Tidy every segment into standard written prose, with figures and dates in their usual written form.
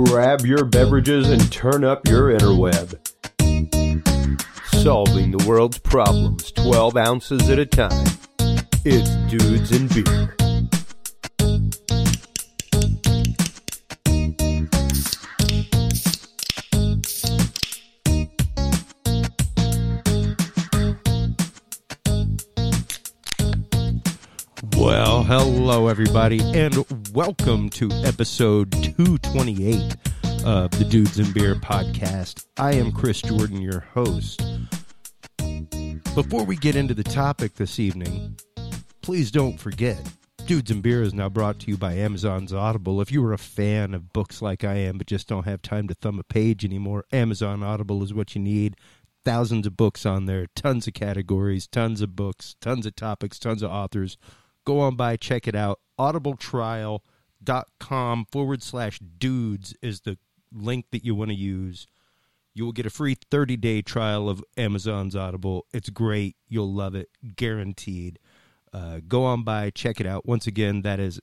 Grab your beverages and turn up your interweb. Solving the world's problems 12 ounces at a time. It's Dudes and Beer. Well, hello everybody, and welcome to episode 228 of the Dudes and Beer podcast. I am Chris Jordan, your host. Before we get into the topic this evening, please don't forget, Dudes and Beer is now brought to you by Amazon's Audible. If you are a fan of books like I am, but just don't have time to thumb a page anymore, Amazon Audible is what you need. Thousands of books on there, tons of categories, tons of books, tons of topics, tons of authors. Go on by, check it out. audibletrial.com/dudes is the link that you want to use. You will get a free 30-day trial of Amazon's Audible. It's great. You'll love it. Guaranteed. Go on by, check it out. Once again, that is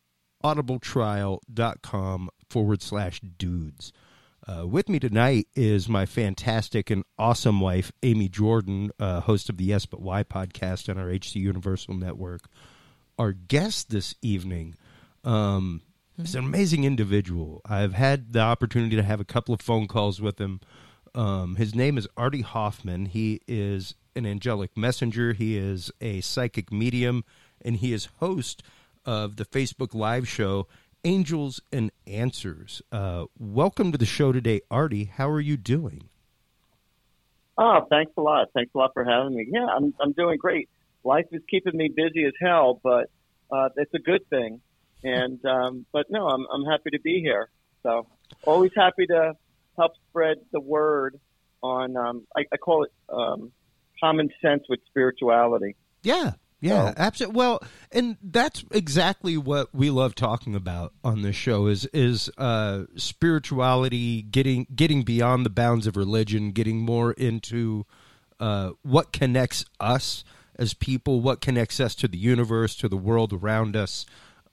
audibletrial.com/dudes. With me tonight is my fantastic and awesome wife, Amy Jordan, host of the Yes But Why podcast on our HC Universal Network. Our guest this evening is an amazing individual. I've had the opportunity to have a couple of phone calls with him. His name is Artie Hoffman. He is an angelic messenger. He is a psychic medium, and he is host of the Facebook Live show, Angels and Answers. Welcome to the show today, Artie. How are you doing? Oh, thanks a lot. Thanks a lot for having me. Yeah, I'm doing great. Life is keeping me busy as hell, but it's a good thing. And but no, I'm happy to be here. So always happy to help spread the word on. I call it common sense with spirituality. Yeah, absolutely. Well, and that's exactly what we love talking about on this show is spirituality, getting beyond the bounds of religion, getting more into what connects us as people, what connects us to the universe, to the world around us.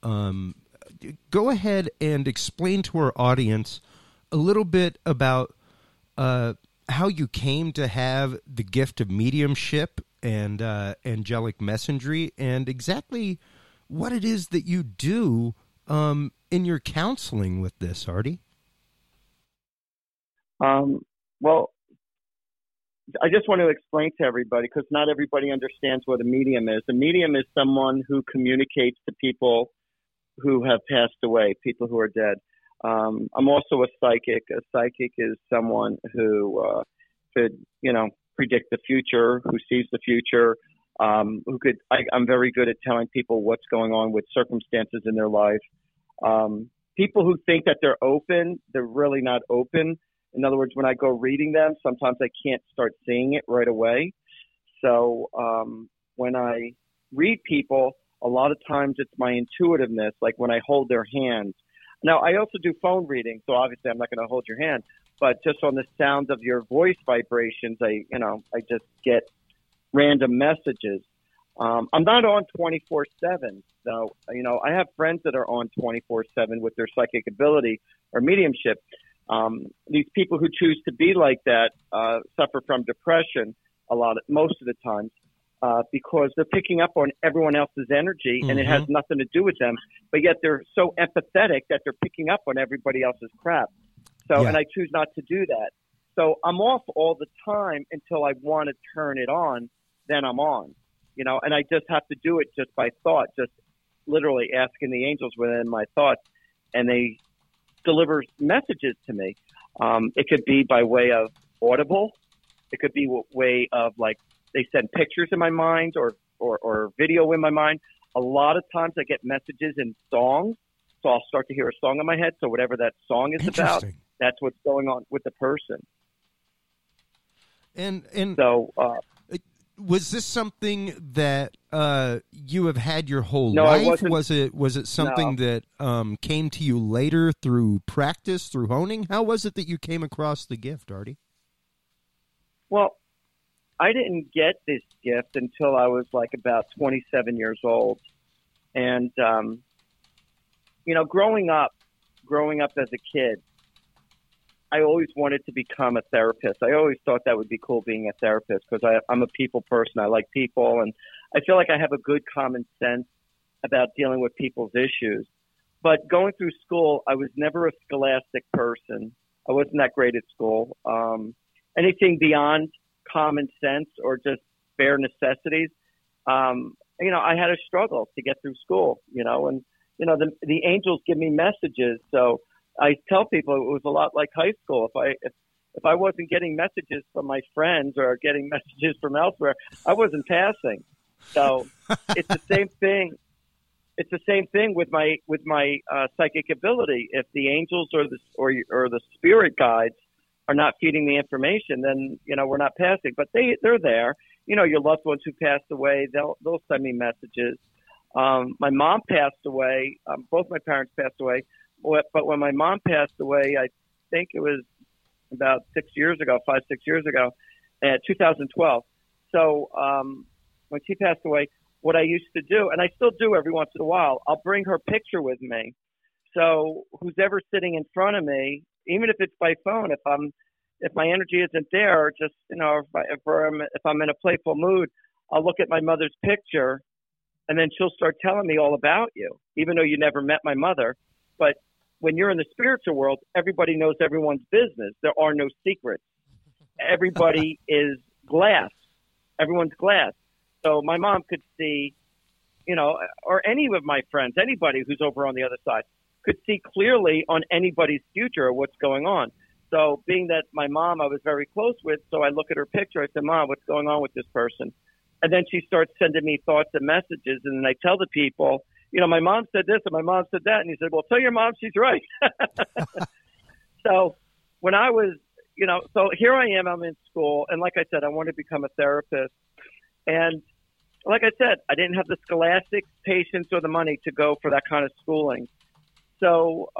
Go ahead and explain to our audience a little bit about how you came to have the gift of mediumship and angelic messengry, and exactly what it is that you do in your counseling with this, Artie. Well, I just want to explain to everybody, because not everybody understands what a medium is. A medium is someone who communicates to people who have passed away, people who are dead. I'm also a psychic. A psychic is someone who could, predict the future, who sees the future, I'm very good at telling people what's going on with circumstances in their life. People who think that they're open, they're really not open. In other words, when I go reading them, sometimes I can't start seeing it right away. So when I read people, a lot of times it's my intuitiveness, like when I hold their hands. Now, I also do phone reading, so obviously I'm not going to hold your hand, but just on the sound of your voice vibrations, I just get random messages. I'm not on 24/7, so I have friends that are on 24/7 with their psychic ability or mediumship. These people who choose to be like that suffer from depression most of the times because they're picking up on everyone else's energy, and it has nothing to do with them, but yet they're so empathetic that they're picking up on everybody else's crap. So, and I choose not to do that. So I'm off all the time until I want to turn it on, then I'm on, and I just have to do it just by thought, just literally asking the angels within my thoughts, and they deliver messages to me. It could be by way of audible. It could be way of they send pictures in my mind or video in my mind. A lot of times I get messages in songs, so I'll start to hear a song in my head. So whatever that song is about, that's what's going on with the person. And so was this something that you have had your whole life? Was it something that came to you later through practice, through honing? How was it that you came across the gift, Artie? Well, I didn't get this gift until I was about 27 years old. And, growing up as a kid, I always wanted to become a therapist. I always thought that would be cool being a therapist because I'm a people person. I like people, and I feel like I have a good common sense about dealing with people's issues. But going through school, I was never a scholastic person. I wasn't that great at school. Anything beyond common sense or just bare necessities, I had a struggle to get through school, and, the angels give me messages. So I tell people it was a lot like high school. If I wasn't getting messages from my friends or getting messages from elsewhere, I wasn't passing. So it's the same thing. It's the same thing with my psychic ability. If the angels or the spirit guides are not feeding the information, then we're not passing. But they're there. Your loved ones who passed away, they'll send me messages. My mom passed away. Both my parents passed away. But when my mom passed away, I think it was about 5, 6 years ago, 2012. So when she passed away, what I used to do, and I still do every once in a while, I'll bring her picture with me. So who's ever sitting in front of me, even if it's by phone, if my energy isn't there, just if I'm in a playful mood, I'll look at my mother's picture, and then she'll start telling me all about you, even though you never met my mother. But when you're in the spiritual world, everybody knows everyone's business. There are no secrets. Everybody is glass. Everyone's glass. So my mom could see, or any of my friends, anybody who's over on the other side, could see clearly on anybody's future or what's going on. So being that my mom I was very close with, so I look at her picture, I said, Mom, what's going on with this person? And then she starts sending me thoughts and messages, and then I tell the people, my mom said this and my mom said that. And he said, well, tell your mom she's right. So when I was, so here I am, I'm in school. And like I said, I wanted to become a therapist. And like I said, I didn't have the scholastic patience or the money to go for that kind of schooling. So,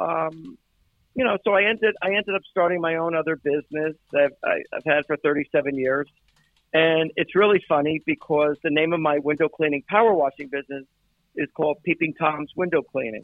so I ended up starting my own other business that I've had for 37 years. And it's really funny because the name of my window cleaning power washing business is called Peeping Tom's Window Cleaning.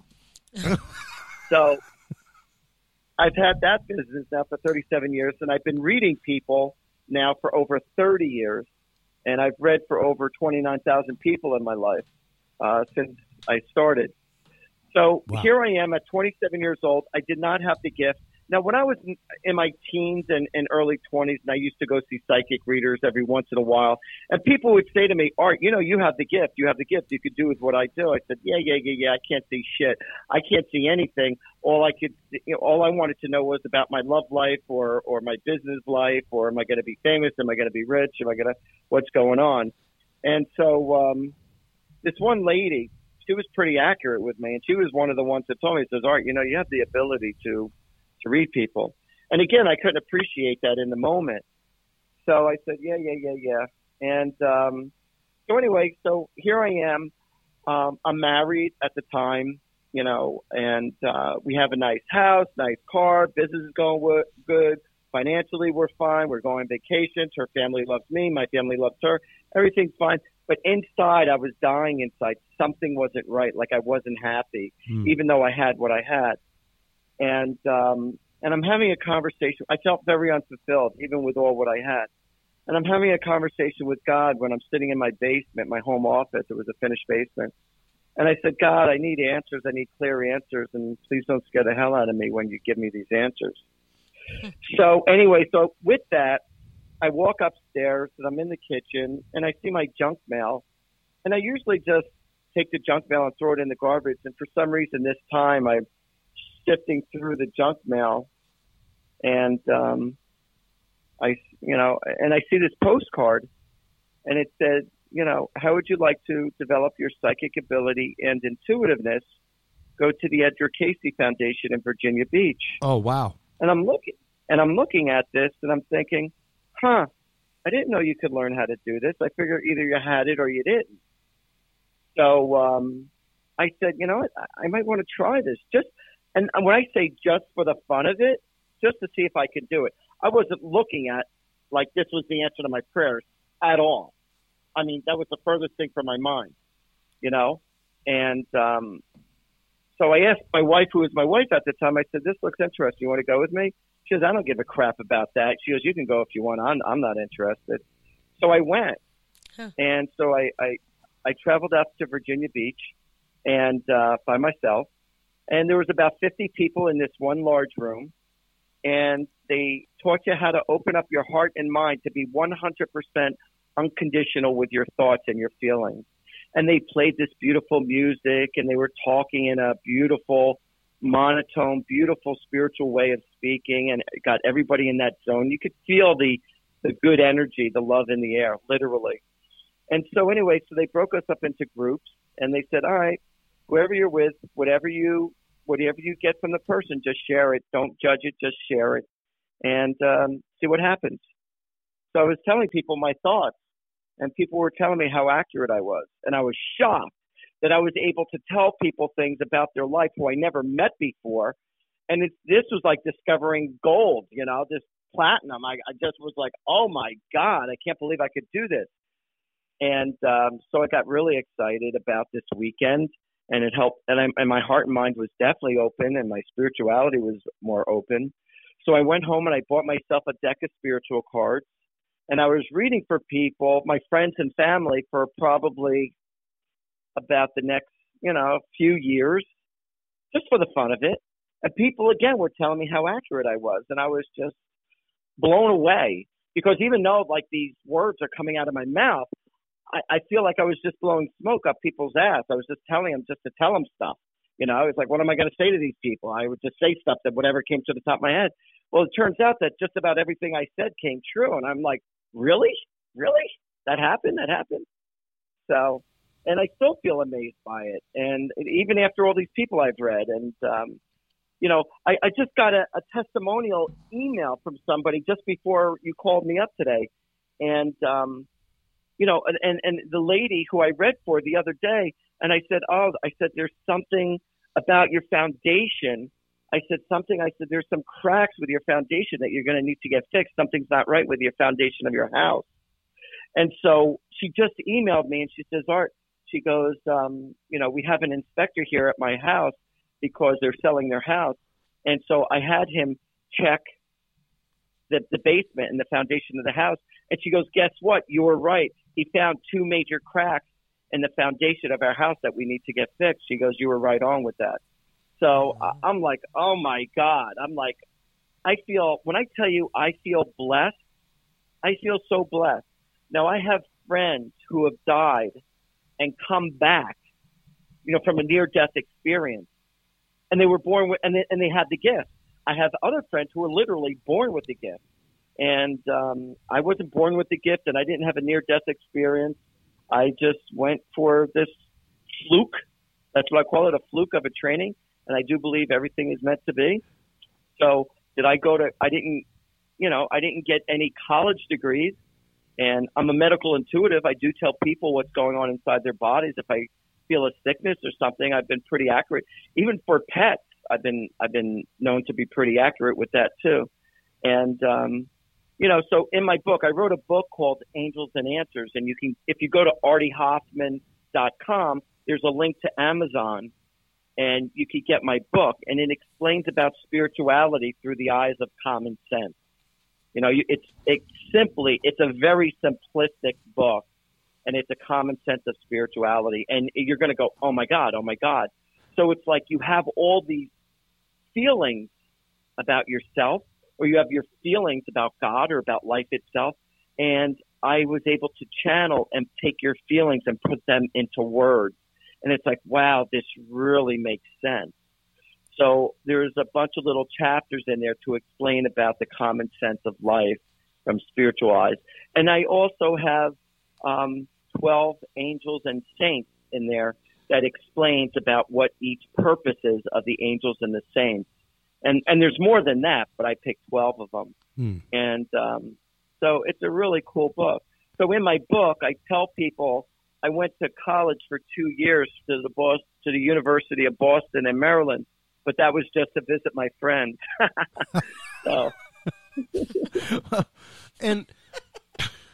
So I've had that business now for 37 years, and I've been reading people now for over 30 years. And I've read for over 29,000 people in my life since I started. So wow. Here I am at 27 years old. I did not have the gift. Now, when I was in my teens and early 20s, and I used to go see psychic readers every once in a while, and people would say to me, Art, you have the gift. You have the gift. You could do with what I do. I said, yeah. I can't see shit. I can't see anything. All I wanted to know was about my love life or my business life, or am I going to be famous? Am I going to be rich? What's going on? And so this one lady, she was pretty accurate with me, and she was one of the ones that told me, says, Art, you have the ability to read people. And again, I couldn't appreciate that in the moment. So I said, yeah. And so anyway, so here I am. I'm married at the time, and we have a nice house, nice car, business is going good. Financially, we're fine. We're going on vacations. Her family loves me. My family loves her. Everything's fine. But inside, I was dying inside. Something wasn't right. Like I wasn't happy, even though I had what I had. And I'm having a conversation. I felt very unfulfilled, even with all what I had. And I'm having a conversation with God when I'm sitting in my basement, my home office. It was a finished basement. And I said, God, I need answers. I need clear answers. And please don't scare the hell out of me when you give me these answers. So anyway, so with that, I walk upstairs and I'm in the kitchen and I see my junk mail. And I usually just take the junk mail and throw it in the garbage. And for some reason this time I'm sifting through the junk mail, and I see this postcard, and it said, how would you like to develop your psychic ability and intuitiveness? Go to the Edgar Casey Foundation in Virginia Beach. Oh, wow. And I'm looking at this, and I'm thinking, I didn't know you could learn how to do this. I figured either you had it or you didn't. So I said, I might want to try this. And when I say just for the fun of it, just to see if I could do it, I wasn't looking at like this was the answer to my prayers at all. I mean, that was the furthest thing from my mind, And so I asked my wife, who was my wife at the time, I said, this looks interesting. You want to go with me? She goes, I don't give a crap about that. She goes, you can go if you want. I'm not interested. So I went. Huh. And so I traveled up to Virginia Beach and by myself. And there was about 50 people in this one large room. And they taught you how to open up your heart and mind to be 100% unconditional with your thoughts and your feelings. And they played this beautiful music, and they were talking in a beautiful, monotone, beautiful spiritual way of speaking, and it got everybody in that zone. You could feel the good energy, the love in the air, literally. And so anyway, so they broke us up into groups, and they said, all right, whoever you're with, whatever you get from the person, just share it. Don't judge it, just share it, and see what happens. So I was telling people my thoughts, and people were telling me how accurate I was. And I was shocked that I was able to tell people things about their life who I never met before. And this was like discovering gold, this platinum. I just was like, oh, my God, I can't believe I could do this. And so I got really excited about this weekend, and it helped. And my heart and mind was definitely open, and my spirituality was more open. So I went home and I bought myself a deck of spiritual cards. And I was reading for people, my friends and family, for probably about the next, few years, just for the fun of it. And people, again, were telling me how accurate I was. And I was just blown away, because even though, like, these words are coming out of my mouth, I feel like I was just blowing smoke up people's ass. I was just telling them just to tell them stuff. It's like, what am I going to say to these people? I would just say stuff that whatever came to the top of my head. Well, it turns out that just about everything I said came true. And I'm like, really? That happened? So, and I still feel amazed by it. And even after all these people I've read, and, I just got a testimonial email from somebody just before you called me up today. And, and the lady who I read for the other day, and I said, there's something about your foundation. I said, there's some cracks with your foundation that you're going to need to get fixed. Something's not right with your foundation of your house. And so she just emailed me, and she says, Art, she goes, we have an inspector here at my house because they're selling their house. And so I had him check the basement and the foundation of the house. And she goes, guess what? You were right. He found 2 major cracks in the foundation of our house that we need to get fixed. She goes, you were right on with that. So I'm like, oh, my God. I'm like, when I tell you I feel blessed, I feel so blessed. Now, I have friends who have died and come back, from a near-death experience. And they were born with, and they had the gift. I have other friends who were literally born with the gift. And I wasn't born with the gift, and I didn't have a near-death experience. I just went for this fluke. That's what I call it, a fluke of a training. And I do believe everything is meant to be. So I didn't get any college degrees, and I'm a medical intuitive. I do tell people what's going on inside their bodies. If I feel a sickness or something, I've been pretty accurate. Even for pets, I've been known to be pretty accurate with that too. And, so in my book, I wrote a book called Angels and Answers, and if you go to artiehoffman.com, there's a link to Amazon, and you could get my book, and it explains about spirituality through the eyes of common sense. It's a very simplistic book, and it's a common sense of spirituality. And you're going to go, oh my God. So it's like you have all these feelings about yourself, or you have your feelings about God or about life itself. And I was able to channel and take your feelings and put them into words. And it's like, wow, this really makes sense. So there's a bunch of little chapters in there to explain about the common sense of life from spiritual eyes. And I also have 12 angels and saints in there that explains about what each purpose is of the angels and the saints. And there's more than that, but I picked 12 of them. And so it's a really cool book. So in my book, I tell people I went to college for 2 years to the University of Boston in Maryland, but that was just to visit my friend. So. And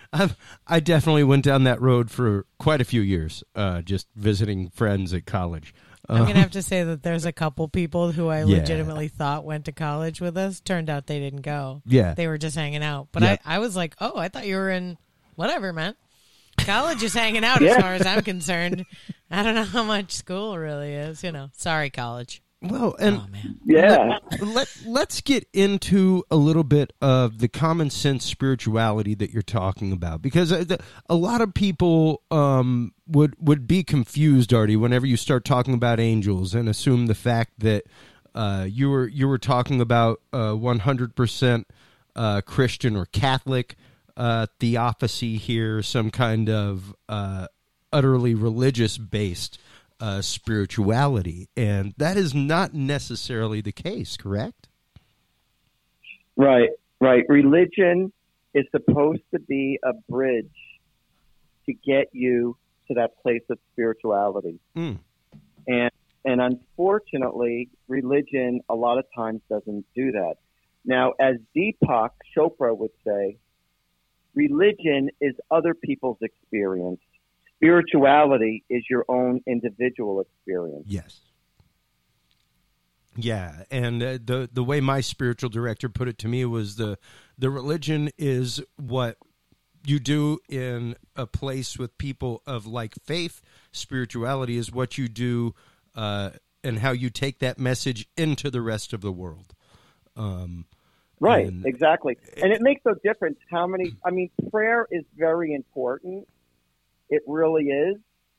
I definitely went down that road for quite a few years, just visiting friends at college. I'm going to have to say that there's a couple people who I legitimately thought went to college with us. Turned out they didn't go. Yeah. They were just hanging out. But I was like, oh, I thought you were in whatever, man. College is hanging out as far as I'm concerned. I don't know how much school really is, Sorry, college. Well, and let's get into a little bit of the common sense spirituality that you're talking about, because a lot of people would be confused, Artie, whenever you start talking about angels and assume the fact that you were talking about 100% Christian or Catholic theophacy here, some kind of utterly religious based spirituality, and that is not necessarily the case, correct? Right. Religion is supposed to be a bridge to get you to that place of spirituality. And unfortunately, religion a lot of times doesn't do that. Now, as Deepak Chopra would say, religion is other people's experience. Spirituality is your own individual experience. Yes. Yeah, and the way my spiritual director put it to me was the religion is what you do in a place with people of like faith. Spirituality is what you do and how you take that message into the rest of the world. Right, exactly. And it makes no difference prayer is very important. It really is.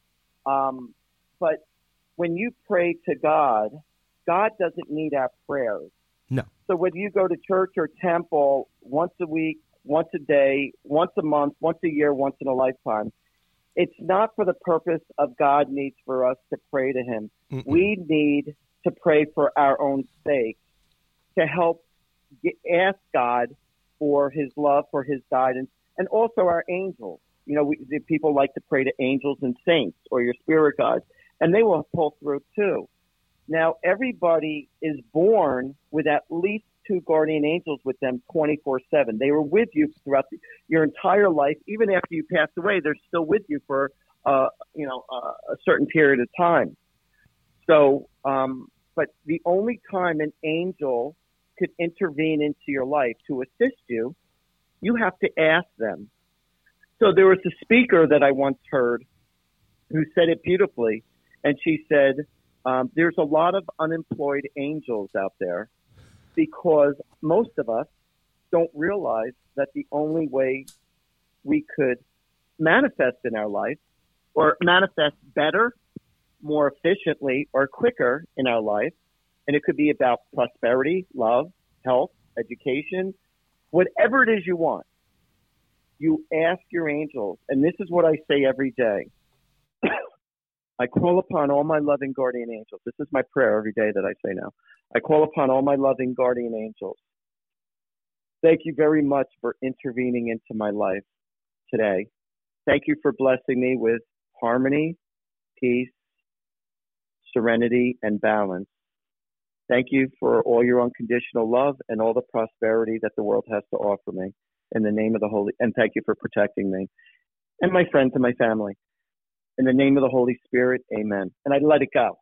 But when you pray to God, God doesn't need our prayers. No. So whether you go to church or temple once a week, once a day, once a month, once a year, once in a lifetime, it's not for the purpose of God needs for us to pray to him. Mm-mm. We need to pray for our own sake, to help ask God for his love, for his guidance, and also our angels. People like to pray to angels and saints or your spirit guides, and they will pull through too. Now, everybody is born with at least 2 guardian angels with them 24/7. They were with you throughout your entire life. Even after you pass away, they're still with you for a certain period of time. So, but the only time an angel could intervene into your life to assist you, you have to ask them. So there was a speaker that I once heard who said it beautifully, and she said, there's a lot of unemployed angels out there because most of us don't realize that the only way we could manifest in our life or manifest better, more efficiently, or quicker in our life, and it could be about prosperity, love, health, education, whatever it is you want. You ask your angels, and this is what I say every day. I call upon all my loving guardian angels. This is my prayer every day that I say now. I call upon all my loving guardian angels. Thank you very much for intervening into my life today. Thank you for blessing me with harmony, peace, serenity, and balance. Thank you for all your unconditional love and all the prosperity that the world has to offer me. In the name of the Holy, and thank you for protecting me and my friends and my family. In the name of the Holy Spirit, amen. And I let it go.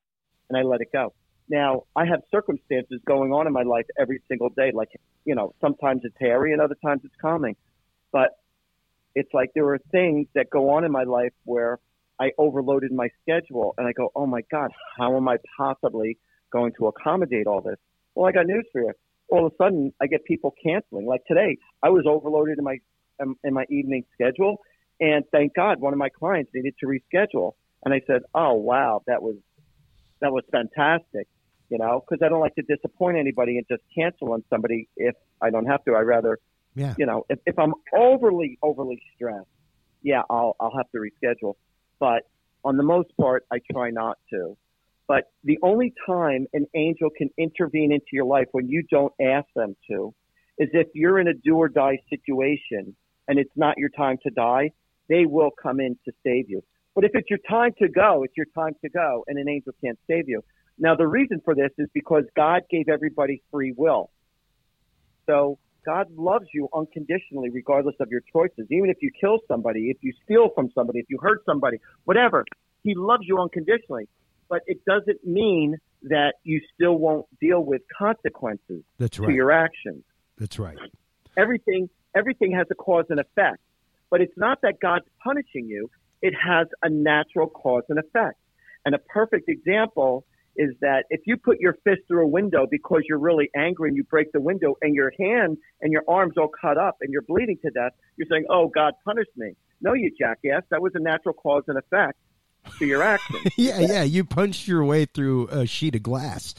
Now, I have circumstances going on in my life every single day. Like, sometimes it's hairy and other times it's calming. But it's like there are things that go on in my life where I overloaded my schedule. And I go, oh, my God, how am I possibly going to accommodate all this? Well, I got news for you. All of a sudden, I get people canceling. Like today, I was overloaded in my evening schedule. And thank God, one of my clients needed to reschedule. And I said, "Oh wow, that was fantastic," because I don't like to disappoint anybody and just cancel on somebody if I don't have to. I rather, if I'm overly stressed, I'll have to reschedule. But on the most part, I try not to. But the only time an angel can intervene into your life when you don't ask them to is if you're in a do or die situation and it's not your time to die. They will come in to save you. But if it's your time to go, it's your time to go, and an angel can't save you. Now, the reason for this is because God gave everybody free will. So God loves you unconditionally, regardless of your choices. Even if you kill somebody, if you steal from somebody, if you hurt somebody, whatever, he loves you unconditionally. But it doesn't mean that you still won't deal with consequences to your actions. That's right. Everything has a cause and effect. But it's not that God's punishing you. It has a natural cause and effect. And a perfect example is that if you put your fist through a window because you're really angry and you break the window and your hand and your arm's all cut up and you're bleeding to death, you're saying, oh, God punished me. No, you jackass. That was a natural cause and effect to your action. Yeah. You punched your way through a sheet of glass.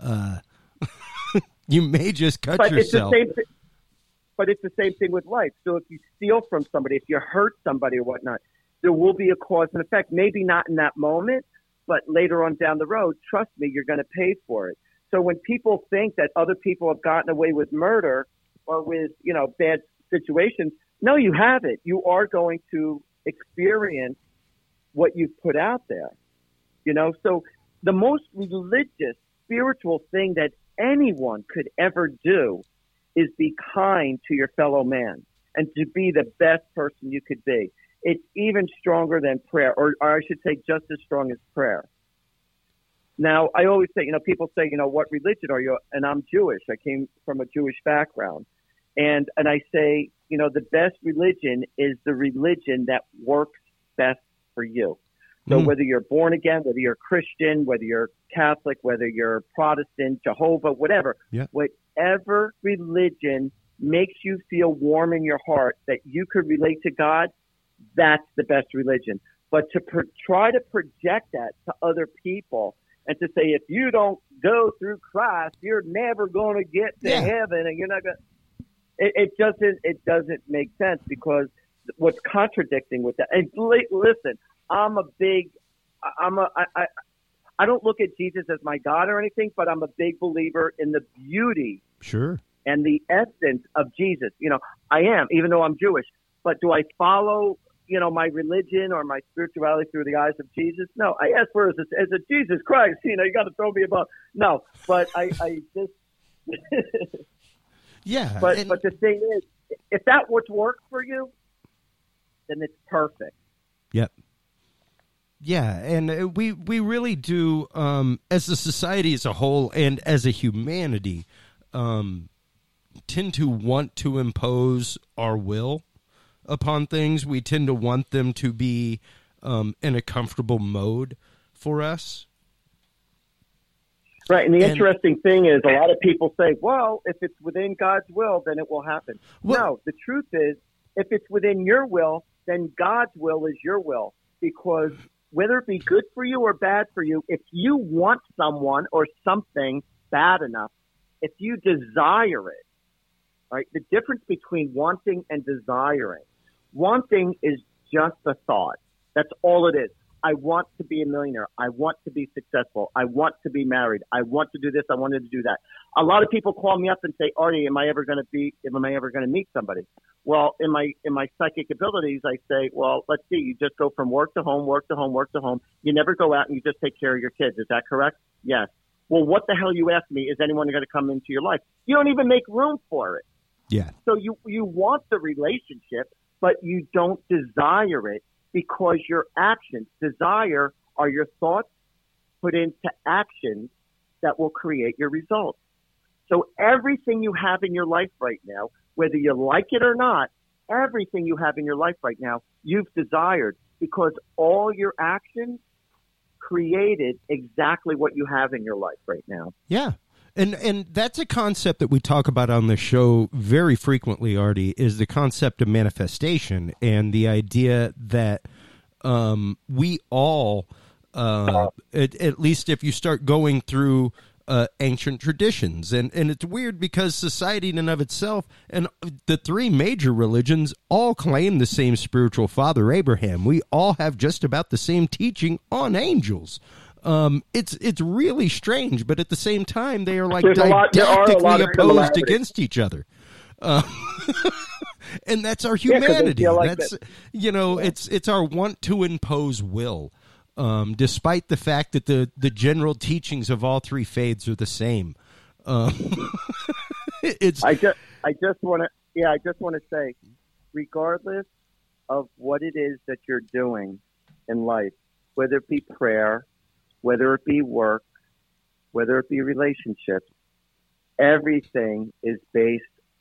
You may just cut yourself. But it's the same thing with life. So if you steal from somebody, if you hurt somebody or whatnot, there will be a cause and effect. Maybe not in that moment, but later on down the road, trust me, you're going to pay for it. So when people think that other people have gotten away with murder or with, bad situations, no, you haven't. You are going to experience what you've put out there. So the most religious, spiritual thing that anyone could ever do is be kind to your fellow man and to be the best person you could be. It's even stronger than prayer, or I should say just as strong as prayer. Now, I always say, people say, what religion are you? And I'm Jewish. I came from a Jewish background. And I say, the best religion is the religion that works best for you. So whether you're born again, whether you're Christian, whether you're Catholic, whether you're Protestant, Jehovah, whatever, whatever religion makes you feel warm in your heart that you could relate to God, that's the best religion. But to try to project that to other people and to say, if you don't go through Christ, you're never going to get to heaven, and you're not going to. It doesn't make sense, because what's contradicting with that? And listen, I don't look at Jesus as my God or anything, but I'm a big believer in the beauty, and the essence of Jesus. I am, even though I'm Jewish. But do I follow, my religion or my spirituality through the eyes of Jesus? No. I ask for as a Jesus Christ, you got to throw me above. No, but I just. Yeah. But the thing is, if that what works for you, then it's perfect. Yep. Yeah, and we really do, as a society as a whole and as a humanity, tend to want to impose our will upon things. We tend to want them to be in a comfortable mode for us. Right, and the interesting thing is, a lot of people say, well, if it's within God's will, then it will happen. Well, no, the truth is, if it's within your will, then God's will is your will. Because whether it be good for you or bad for you, if you want someone or something bad enough, if you desire it, right, the difference between wanting and desiring, wanting is just a thought. That's all it is. I want to be a millionaire. I want to be successful. I want to be married. I want to do this. I wanted to do that. A lot of people call me up and say, Artie, am I ever going to meet somebody? Well, in my psychic abilities, I say, well, let's see. You just go from work to home, work to home, work to home. You never go out and you just take care of your kids. Is that correct? Yes. Well, what the hell, you ask me, is anyone going to come into your life? You don't even make room for it. Yeah. So you want the relationship, but you don't desire it, because your actions, desire, are your thoughts put into actions that will create your results. So everything you have in your life right now, whether you like it or not, everything you have in your life right now, you've desired, because all your actions created exactly what you have in your life right now. Yeah. And that's a concept that we talk about on the show very frequently, Artie, is the concept of manifestation, and the idea that we all, at least if you start going through ancient traditions, and it's weird because society in and of itself, and the three major religions all claim the same spiritual father, Abraham. We all have just about the same teaching on angels. It's really strange, but at the same time, they are like didactically opposed against each other. And that's our humanity. It's our want to impose will, despite the fact that the general teachings of all three faiths are the same. I just want to say, regardless of what it is that you're doing in life, whether it be prayer, whether it be work, whether it be relationships, everything is based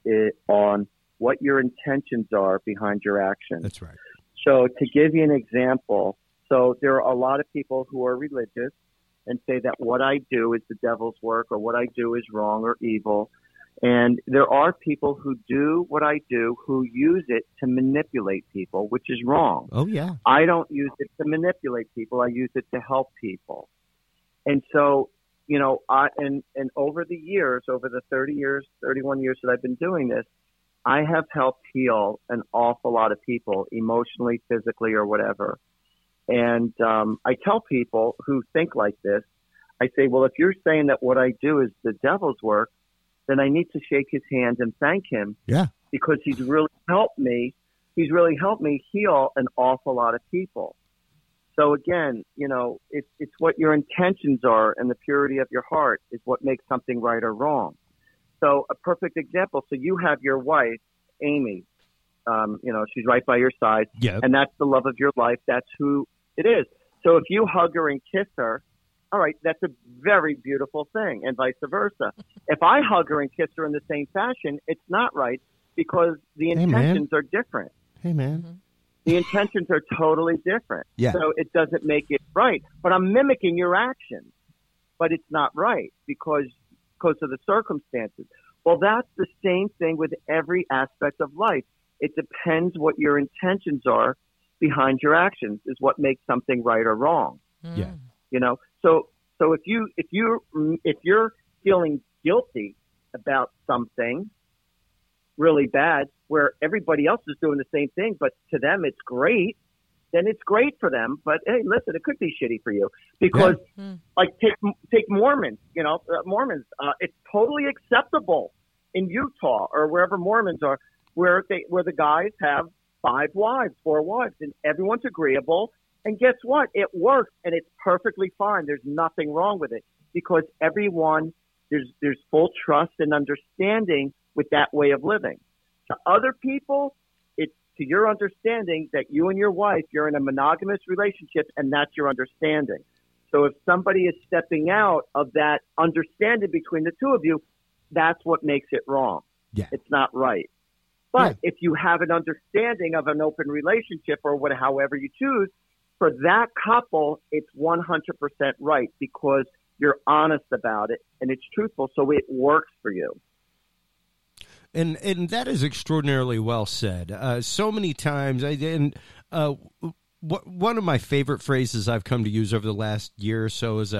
on what your intentions are behind your actions. That's right. So to give you an example, so there are a lot of people who are religious and say that what I do is the devil's work or what I do is wrong or evil. And there are people who do what I do who use it to manipulate people, which is wrong. Oh, yeah. I don't use it to manipulate people. I use it to help people. And so, you know, and over the years, over the 31 years that I've been doing this, I have helped heal an awful lot of people emotionally, physically, or whatever. And I tell people who think like this, I say, well, if you're saying that what I do is the devil's work, then I need to shake his hand and thank him. Yeah. Because he's really helped me. He's really helped me heal an awful lot of people. So again, you know, it's what your intentions are and the purity of your heart is what makes something right or wrong. So a perfect example. So you have your wife, Amy, you know, she's right by your side. Yeah. And that's the love of your life. That's who it is. So if you hug her and kiss her, all right, that's a very beautiful thing, and vice versa. If I hug her and kiss her in the same fashion, it's not right because the intentions are different. Hey, man. Mm-hmm. The intentions are totally different. Yeah. So it doesn't make it right. But I'm mimicking your actions, but it's not right because of the circumstances. Well, that's the same thing with every aspect of life. It depends what your intentions are behind your actions is what makes something right or wrong. Yeah. You know, so if you're feeling guilty about something really bad, where everybody else is doing the same thing, but to them it's great, then it's great for them. But hey, listen, it could be shitty for you because, like, take Mormons. You know, Mormons. It's totally acceptable in Utah or wherever Mormons are, where the guys have 4 wives, and everyone's agreeable. And guess what? It works, and it's perfectly fine. There's nothing wrong with it because everyone, there's full trust and understanding with that way of living. To other people, it's to your understanding that you and your wife, you're in a monogamous relationship, and that's your understanding. So if somebody is stepping out of that understanding between the two of you, that's what makes it wrong. Yeah. It's not right. But if you have an understanding of an open relationship or however you choose, for that couple, it's 100% right because you're honest about it and it's truthful, so it works for you. And that is extraordinarily well said. So many times, one of my favorite phrases I've come to use over the last year or so is,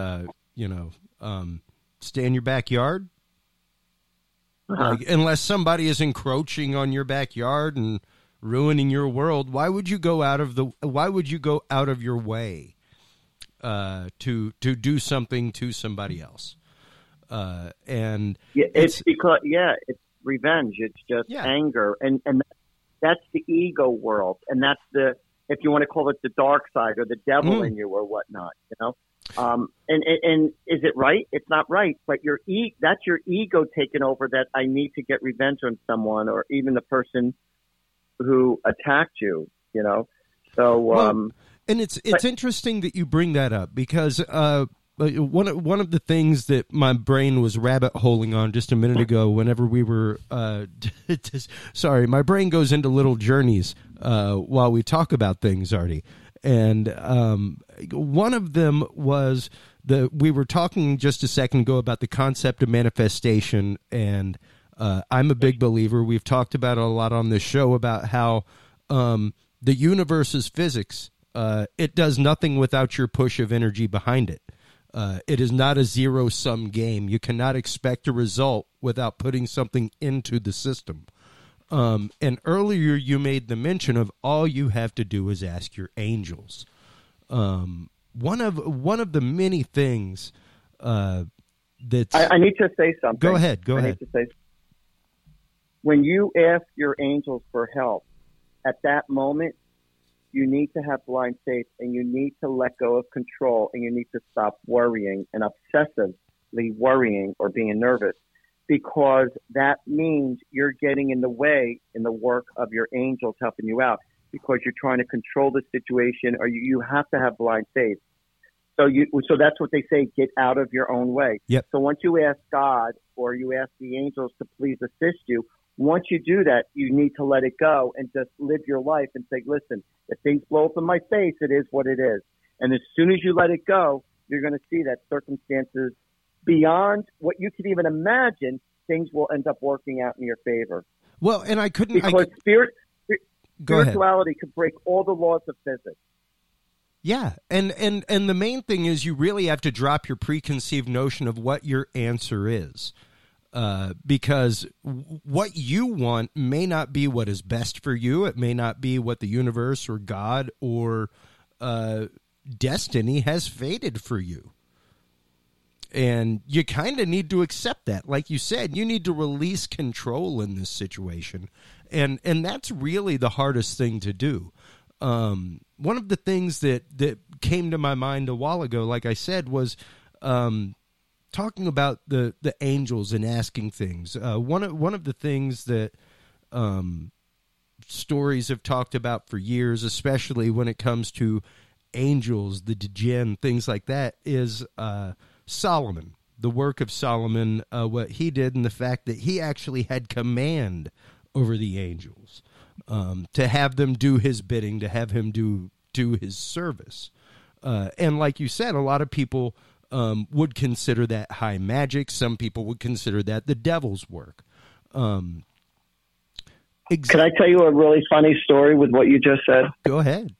stay in your backyard. Like, unless somebody is encroaching on your backyard and ruining your world, why would you go out of your way to do something to somebody else? And it's because it's revenge. It's just anger, and that's the ego world, and that's the, if you want to call it, the dark side or the devil in you or whatnot. You know. And is it right? It's not right, but that's your ego taking over, that I need to get revenge on someone or even the person who attacked you, you know? So, and it's interesting that you bring that up because, one of the things that my brain was rabbit holing on just a minute ago, whenever we were, sorry, my brain goes into little journeys, while we talk about things, Artie. And one of them was we were talking just a second ago about the concept of manifestation, and I'm a big believer. We've talked about it a lot on this show about how the universe is physics. It does nothing without your push of energy behind it. It is not a zero-sum game. You cannot expect a result without putting something into the system. And earlier you made the mention of all you have to do is ask your angels. One of the many things that's... I need to say something. Go ahead. I need to say, when you ask your angels for help, at that moment, you need to have blind faith and you need to let go of control and you need to stop worrying and obsessively worrying or being nervous, because that means you're getting in the way in the work of your angels helping you out because you're trying to control the situation, or you have to have blind faith. So that's what they say, get out of your own way. Yep. So once you ask God or you ask the angels to please assist you, once you do that, you need to let it go and just live your life and say, listen, if things blow up in my face, it is what it is. And as soon as you let it go, you're going to see that circumstances beyond what you could even imagine, things will end up working out in your favor. Well, and because spirituality could break all the laws of physics. Yeah, and the main thing is you really have to drop your preconceived notion of what your answer is, because what you want may not be what is best for you. It may not be what the universe or God or destiny has fated for you. And you kind of need to accept that. Like you said, you need to release control in this situation. And that's really the hardest thing to do. One of the things that came to my mind a while ago, like I said, was talking about the angels and asking things. One of the things that stories have talked about for years, especially when it comes to angels, the jinn, things like that, is Solomon, the work of Solomon, what he did, and the fact that he actually had command over the angels. To have them do his bidding, to have him do his service. And like you said, a lot of people would consider that high magic. Some people would consider that the devil's work. Can I tell you a really funny story with what you just said? Go ahead.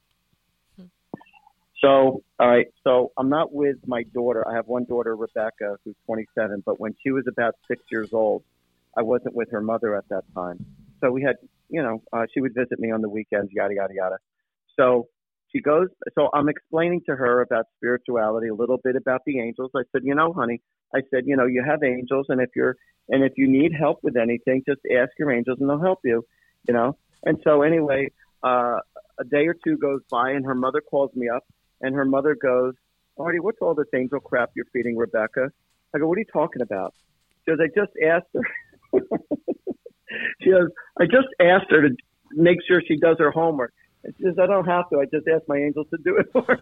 So, all right. So I'm not with my daughter. I have one daughter, Rebecca, who's 27. But when she was about 6 years old, I wasn't with her mother at that time. So we had, she would visit me on the weekends, yada, yada, yada. So she goes, so I'm explaining to her about spirituality, a little bit about the angels. I said, honey, you have angels, and if you need help with anything, just ask your angels and they'll help you, And so anyway, a day or two goes by and her mother calls me up and her mother goes, Artie, what's all this angel crap you're feeding Rebecca? I go, what are you talking about? She goes, I just asked her. She goes, I just asked her to make sure she does her homework. And she says, I don't have to. I just asked my angels to do it for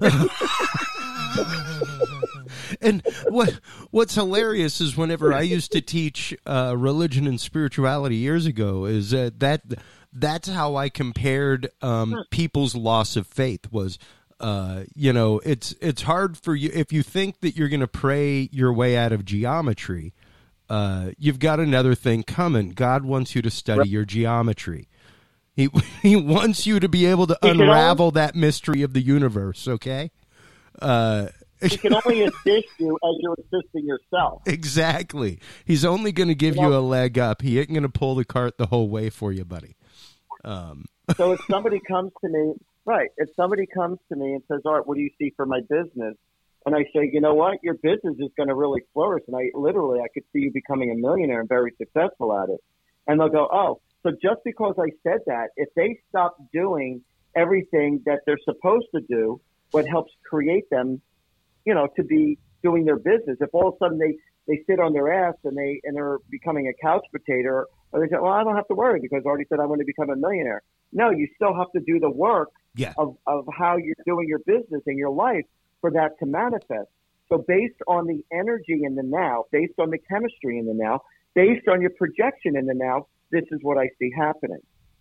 me. And what's hilarious is whenever I used to teach religion and spirituality years ago, is that's how I compared people's loss of faith was, it's hard for you if you think that you're going to pray your way out of geometry. You've got another thing coming. God wants you to study your geometry. He wants you to be able to unravel that mystery of the universe, okay? He can only assist you as you're assisting yourself. Exactly. He's only going to give you a leg up. He ain't going to pull the cart the whole way for you, buddy. So if somebody comes to me, and says, Art, what do you see for my business? And I say, you know what? Your business is going to really flourish. And I could see you becoming a millionaire and very successful at it. And they'll go, oh, so just because I said that, if they stop doing everything that they're supposed to do, what helps create them, to be doing their business, if all of a sudden they sit on their ass and they're becoming a couch potato, or they say, well, I don't have to worry because I already said I want to become a millionaire. No, you still have to do the work of how you're doing your business and your life for that to manifest. So based on the energy in the now, based on the chemistry in the now, based on your projection in the now, this is what I see happening.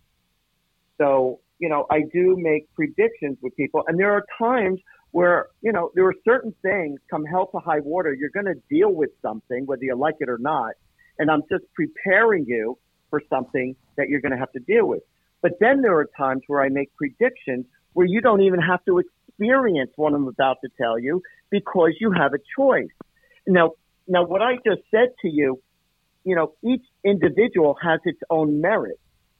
So, I do make predictions with people. And there are times where, there are certain things come hell to high water. You're going to deal with something, whether you like it or not. And I'm just preparing you for something that you're going to have to deal with. But then there are times where I make predictions where you don't even have to experience what I'm about to tell you because you have a choice. Now what I just said to you, each individual has its own merit.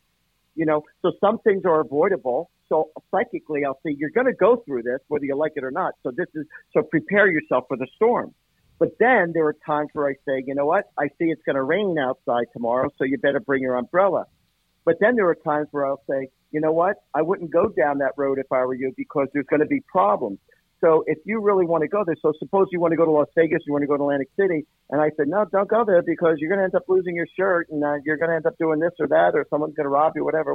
So some things are avoidable. So psychically, I'll say you're going to go through this, whether you like it or not. So prepare yourself for the storm. But then there are times where I say, you know what? I see it's going to rain outside tomorrow, so you better bring your umbrella. But then there are times where I'll say, you know what? I wouldn't go down that road if I were you because there's going to be problems. So if you really want to go there, so suppose you want to go to Las Vegas, you want to go to Atlantic City, and I said, no, don't go there because you're going to end up losing your shirt, and you're going to end up doing this or that, or someone's going to rob you, whatever.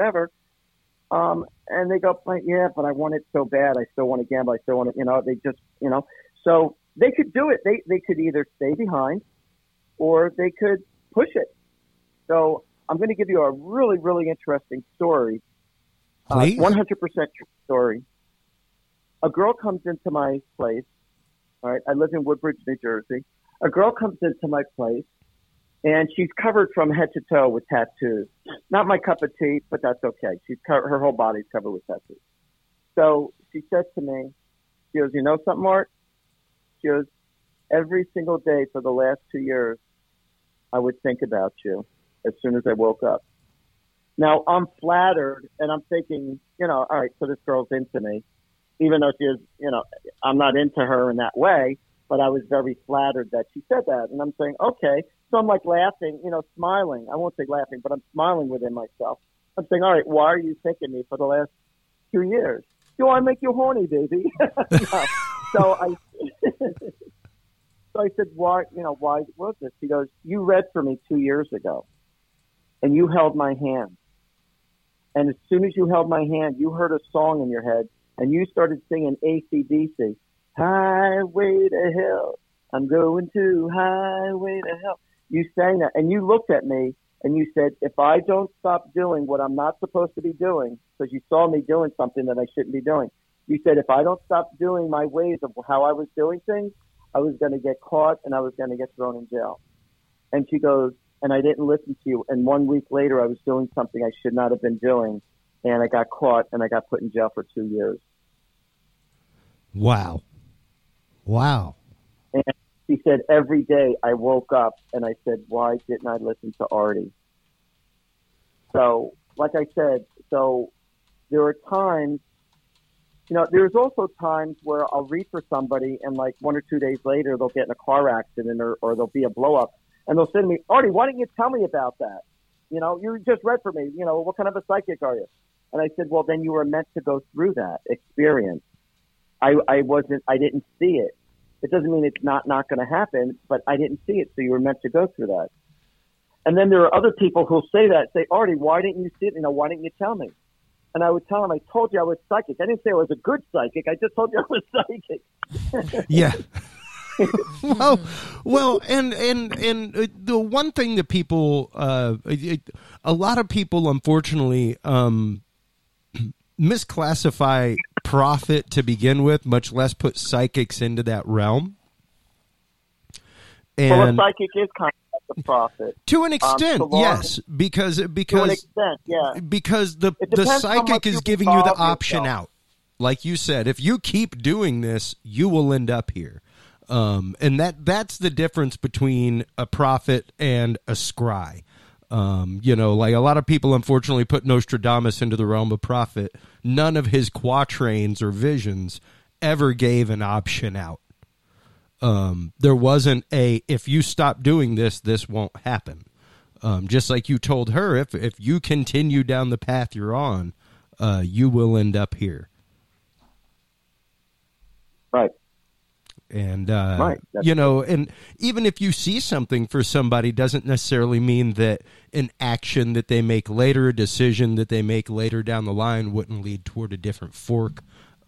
And they go, yeah, but I want it so bad. I still want to gamble. I still want to, they just, so they could do it. They could either stay behind or they could push it. So I'm going to give you a really, really interesting story. 100% true story. A girl comes into my place. All right. I live in Woodbridge, New Jersey. A girl comes into my place and she's covered from head to toe with tattoos. Not my cup of tea, but that's okay. Her whole body's covered with tattoos. So she says to me, she goes, you know something, Art? She goes, every single day for the last 2 years, I would think about you as soon as I woke up. Now, I'm flattered, and I'm thinking, all right, so this girl's into me. Even though she is, I'm not into her in that way, but I was very flattered that she said that. And I'm saying, okay. So I'm like laughing, smiling. I won't say laughing, but I'm smiling within myself. I'm saying, all right, why are you thinking me for the last 2 years? Do I make you horny, baby? No. So I said, why was this? He goes, you read for me 2 years ago, and you held my hand. And as soon as you held my hand, you heard a song in your head, and you started singing AC/DC, Highway to Hell. I'm going to Highway to Hell. You sang that, and you looked at me, and you said, if I don't stop doing what I'm not supposed to be doing, because you saw me doing something that I shouldn't be doing, you said, if I don't stop doing my ways of how I was doing things, I was going to get caught and I was going to get thrown in jail. And she goes, and I didn't listen to you. And 1 week later, I was doing something I should not have been doing. And I got caught and I got put in jail for 2 years. Wow. And she said, every day I woke up and I said, why didn't I listen to Artie? So, like I said, there are times, there's also times where I'll read for somebody and like 1 or 2 days later, they'll get in a car accident or there'll be a blow up. And they'll say to me, Artie, why didn't you tell me about that? You just read for me. What kind of a psychic are you? And I said, well, then you were meant to go through that experience. I didn't see it. It doesn't mean it's not going to happen, but I didn't see it. So you were meant to go through that. And then there are other people who'll say Artie, why didn't you see it? Why didn't you tell me? And I would tell them, I told you I was psychic. I didn't say I was a good psychic. I just told you I was psychic. Yeah. well, and the one thing that people, a lot of people, unfortunately, misclassify prophet to begin with, much less put psychics into that realm. And a psychic is kind of a prophet to an extent, yes, because to an extent, yeah, because the psychic is giving you the option out. Like you said, if you keep doing this, you will end up here. And that's the difference between a prophet and a scry. Like a lot of people unfortunately put Nostradamus into the realm of prophet. None of his quatrains or visions ever gave an option out. There wasn't if you stop doing this, this won't happen. Just like you told her, if you continue down the path you're on, you will end up here. Right. And, and even if you see something for somebody doesn't necessarily mean that an action that they make later, a decision that they make later down the line wouldn't lead toward a different fork.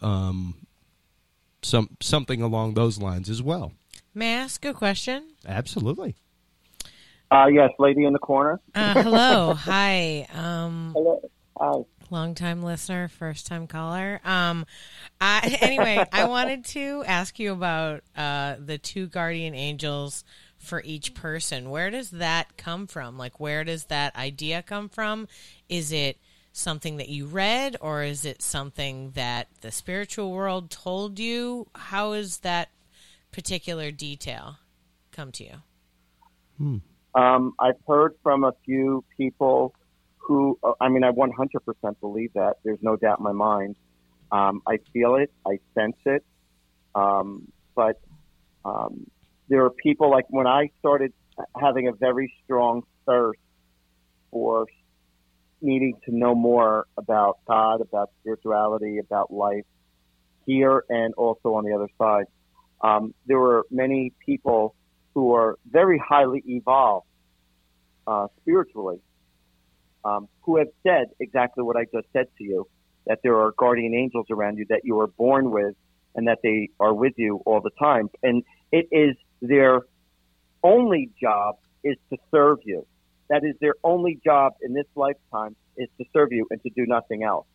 Something along those lines as well. May I ask a question? Absolutely. Yes, lady in the corner. Hello. Hi. Hello. Hi. Long-time listener, first-time caller. Anyway, I wanted to ask you about the 2 guardian angels for each person. Where does that come from? Like, where does that idea come from? Is it something that you read, or is it something that the spiritual world told you? How is that particular detail come to you? I've heard from a few people who, I 100% believe that. There's no doubt in my mind. I feel it. I sense it. But there are people, like when I started having a very strong thirst for needing to know more about God, about spirituality, about life, here and also on the other side. There were many people who are very highly evolved spiritually, who have said exactly what I just said to you, that there are guardian angels around you that you were born with and that they are with you all the time. And it is their only job is to serve you. That is their only job in this lifetime, is to serve you and to do nothing else.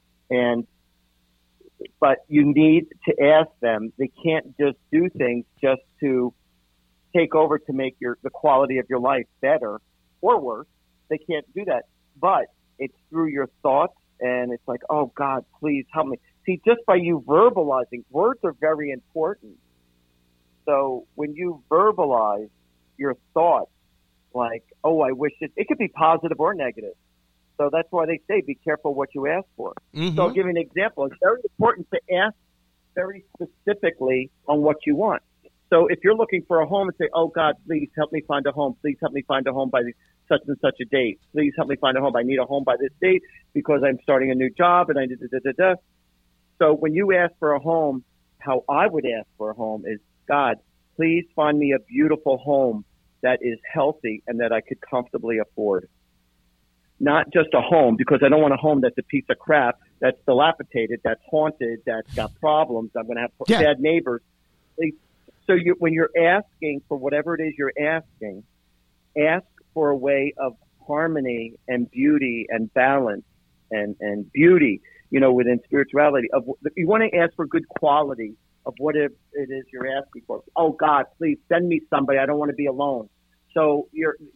But you need to ask them. They can't just do things just to take over to make the quality of your life better or worse. They can't do that. But it's through your thoughts, and it's like, oh, God, please help me. See, just by you verbalizing, words are very important. So when you verbalize your thoughts, like, oh, I wish it could be positive or negative. So that's why they say be careful what you ask for. Mm-hmm. So I'll give you an example. It's very important to ask very specifically on what you want. So if you're looking for a home and say, oh, God, please help me find a home. Please help me find a home by such and such a date. Please help me find a home. I need a home by this date because I'm starting a new job and I did da-da-da-da. So when you ask for a home, how I would ask for a home is, God, please find me a beautiful home that is healthy and that I could comfortably afford. Not just a home, because I don't want a home that's a piece of crap, that's dilapidated, that's haunted, that's got problems. I'm going to have bad neighbors. So when you're asking for whatever it is you're asking, ask for a way of harmony and beauty and balance and beauty, within spirituality. You want to ask for good quality of what it is you're asking for. Oh, God, please send me somebody. I don't want to be alone. So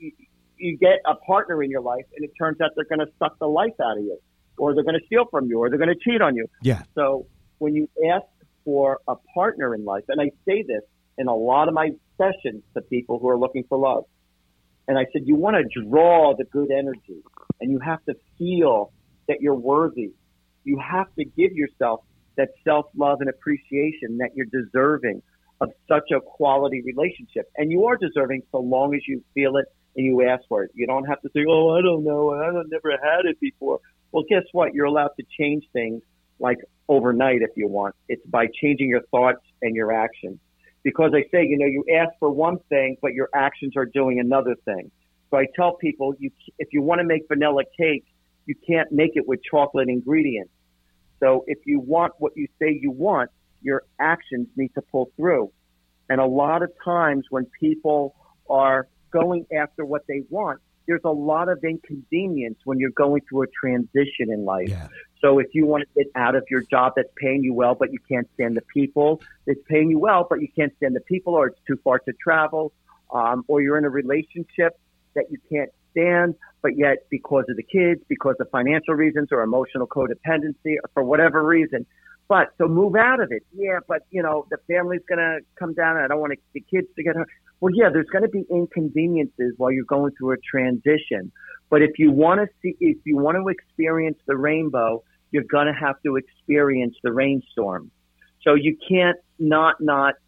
you get a partner in your life, and it turns out they're going to suck the life out of you, or they're going to steal from you, or they're going to cheat on you. Yeah. So when you ask for a partner in life, and I say this in a lot of my sessions to people who are looking for love, and I said, you want to draw the good energy, and you have to feel that you're worthy. You have to give yourself that self-love and appreciation that you're deserving of such a quality relationship. And you are deserving so long as you feel it and you ask for it. You don't have to say, oh, I don't know, I've never had it before. Well, guess what? You're allowed to change things like overnight if you want. It's by changing your thoughts and your actions. Because I say, you ask for one thing, but your actions are doing another thing. So I tell people, if you want to make vanilla cake, you can't make it with chocolate ingredients. So if you want what you say you want, your actions need to pull through. And a lot of times when people are going after what they want, there's a lot of inconvenience when you're going through a transition in life. Yeah. So if you want to get out of your job that's paying you well, but you can't stand the people, it's paying you well, but you can't stand the people, or it's too far to travel, or you're in a relationship that you can't stand, but yet because of the kids, because of financial reasons or emotional codependency or for whatever reason. But so move out of it. Yeah, but the family's going to come down and I don't want the kids to get hurt. Well, yeah, there's going to be inconveniences while you're going through a transition. But if you want to experience the rainbow, you're going to have to experience the rainstorm. So you can't not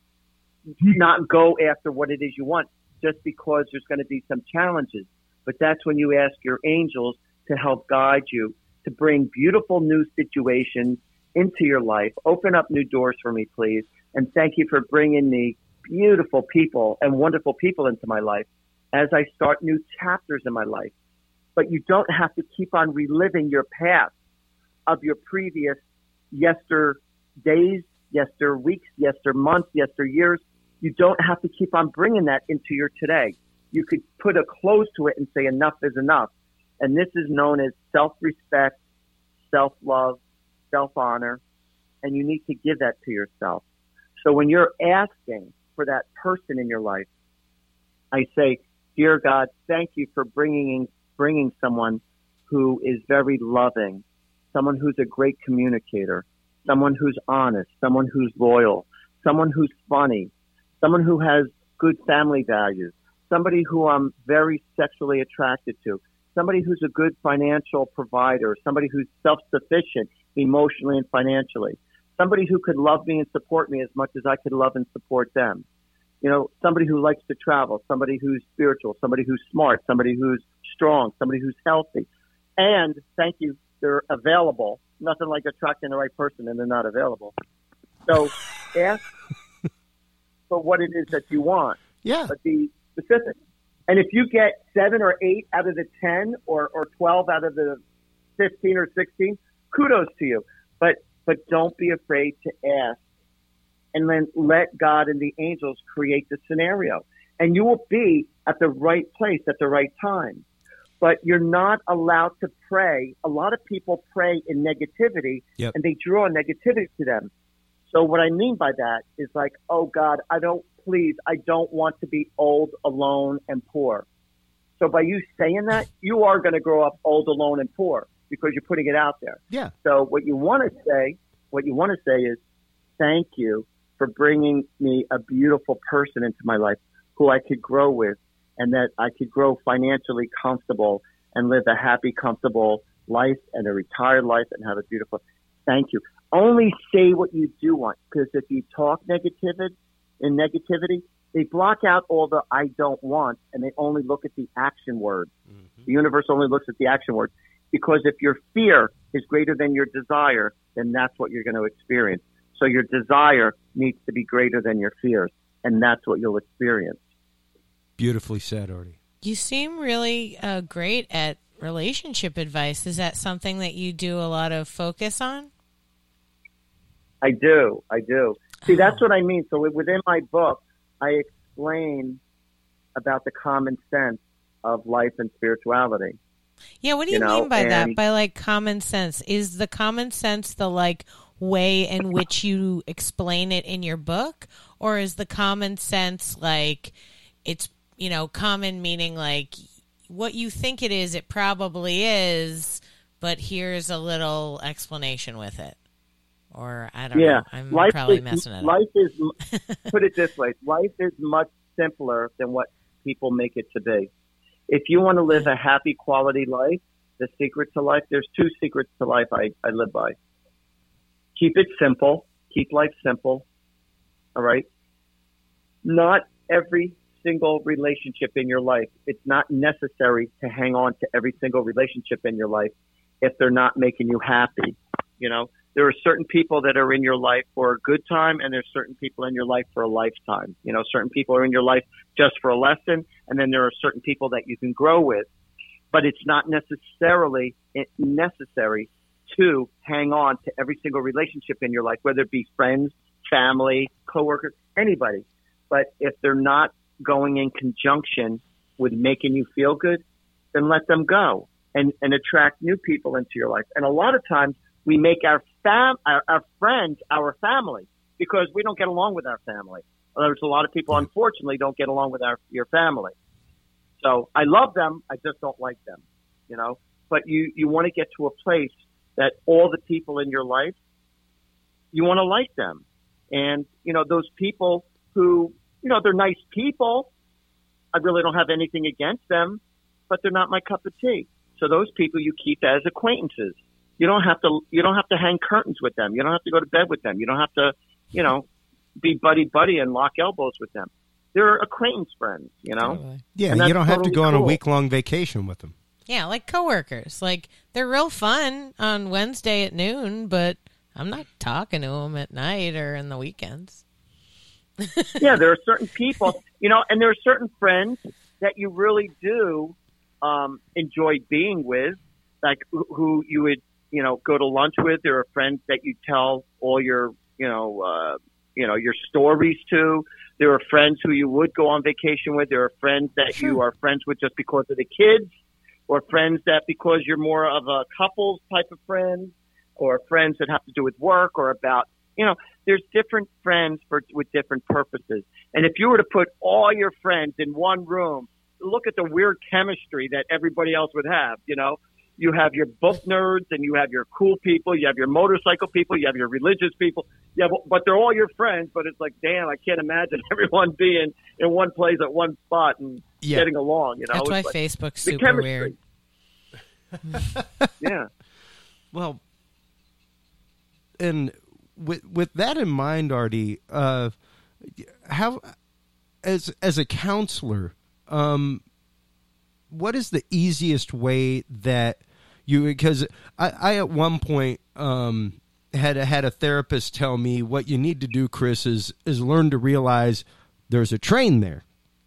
go after what it is you want just because there's going to be some challenges. But that's when you ask your angels to help guide you, to bring beautiful new situations into your life. Open up new doors for me, please. And thank you for bringing me beautiful people and wonderful people into my life as I start new chapters in my life. But you don't have to keep on reliving your past of your previous yesterdays, yester weeks, yester months, yester years. You don't have to keep on bringing that into your today. You could put a close to it and say enough is enough. And this is known as self-respect, self-love, self-honor, and you need to give that to yourself. So when you're asking for that person in your life, I say, dear God, thank you for bringing someone who is very loving, someone who's a great communicator, someone who's honest, someone who's loyal, someone who's funny, someone who has good family values, somebody who I'm very sexually attracted to, somebody who's a good financial provider, somebody who's self-sufficient emotionally and financially, somebody who could love me and support me as much as I could love and support them. Somebody who likes to travel, somebody who's spiritual, somebody who's smart, somebody who's strong, somebody who's healthy. And thank you, they're available. Nothing like attracting the right person and they're not available. So ask for what it is that you want. Yeah. But be specific. And if you get 7 or 8 out of the 10 or 12 out of the 15 or 16, kudos to you. But don't be afraid to ask. And then let God and the angels create the scenario. And you will be at the right place at the right time. But you're not allowed to pray. A lot of people pray in negativity, Yep. and they draw negativity to them. So what I mean by that is like, oh God, I don't want to be old, alone, and poor. So by you saying that, you are going to grow up old, alone, and poor because you're putting it out there. Yeah. So what you want to say is, thank you for bringing me a beautiful person into my life who I could grow with, and that I could grow financially comfortable and live a happy, comfortable life and a retired life and have a beautiful. Thank you. Only say what you do want, because if you talk negativity, they block out all the I don't want, and they only look at the action word. Mm-hmm. The universe only looks at the action word, because if your fear is greater than your desire, then that's what you're going to experience. So your desire needs to be greater than your fears, and that's what you'll experience. Beautifully said, Artie. You seem really great at relationship advice. Is that something that you do a lot of focus on? I do. See, that's what I mean. So within my book, I explain about the common sense of life and spirituality. Yeah, what do you mean by that? By like common sense? Is the common sense the like way in which you explain it in your book, or is the common sense like it's, common meaning like what you think it is, it probably is, but here's a little explanation with it? Or I don't know. I'm probably messing it up. Put it this way. Life is much simpler than what people make it to be. If you want to live a happy, quality life, the secret to life, there's 2 secrets to life I live by. Keep it simple. Keep life simple. All right? Not every single relationship in your life. It's not necessary to hang on to every single relationship in your life if they're not making you happy. There are certain people that are in your life for a good time, and there's certain people in your life for a lifetime. Certain people are in your life just for a lesson, and then there are certain people that you can grow with. But it's not necessarily necessary to hang on to every single relationship in your life, whether it be friends, family, coworkers, anybody. But if they're not going in conjunction with making you feel good, then let them go and attract new people into your life. And a lot of times we make our friends our family because we don't get along with our family. There's a lot of people, unfortunately, don't get along with your family. So I love them. I just don't like them, But you want to get to a place that all the people in your life, you want to like them. And, those people who, they're nice people. I really don't have anything against them, but they're not my cup of tea. So those people you keep as acquaintances. You don't have to hang curtains with them. You don't have to go to bed with them. You don't have to, be buddy and lock elbows with them. They're acquaintance friends, Totally. Yeah, you don't have to go on a week-long vacation with them. Yeah, like coworkers. Like, they're real fun on Wednesday at noon, but I'm not talking to them at night or in the weekends. Yeah, there are certain people, and there are certain friends that you really do enjoy being with, like who you would, go to lunch with. There are friends that you tell all your, your stories to. There are friends who you would go on vacation with. There are friends that you are friends with just because of the kids, or friends that because you're more of a couples type of friend, or friends that have to do with work or about, there's different friends with different purposes. And if you were to put all your friends in one room, look at the weird chemistry that everybody else would have, You have your book nerds, and you have your cool people, you have your motorcycle people, you have your religious people. Yeah, but they're all your friends, but it's like, damn, I can't imagine everyone being in one place at one spot and getting along, That's why Facebook's super weird. Yeah. Well, and with that in mind, Artie, how, as a counselor, what is the easiest way that because I at one point, had a therapist tell me, what you need to do, Chris, is learn to realize there's a train there.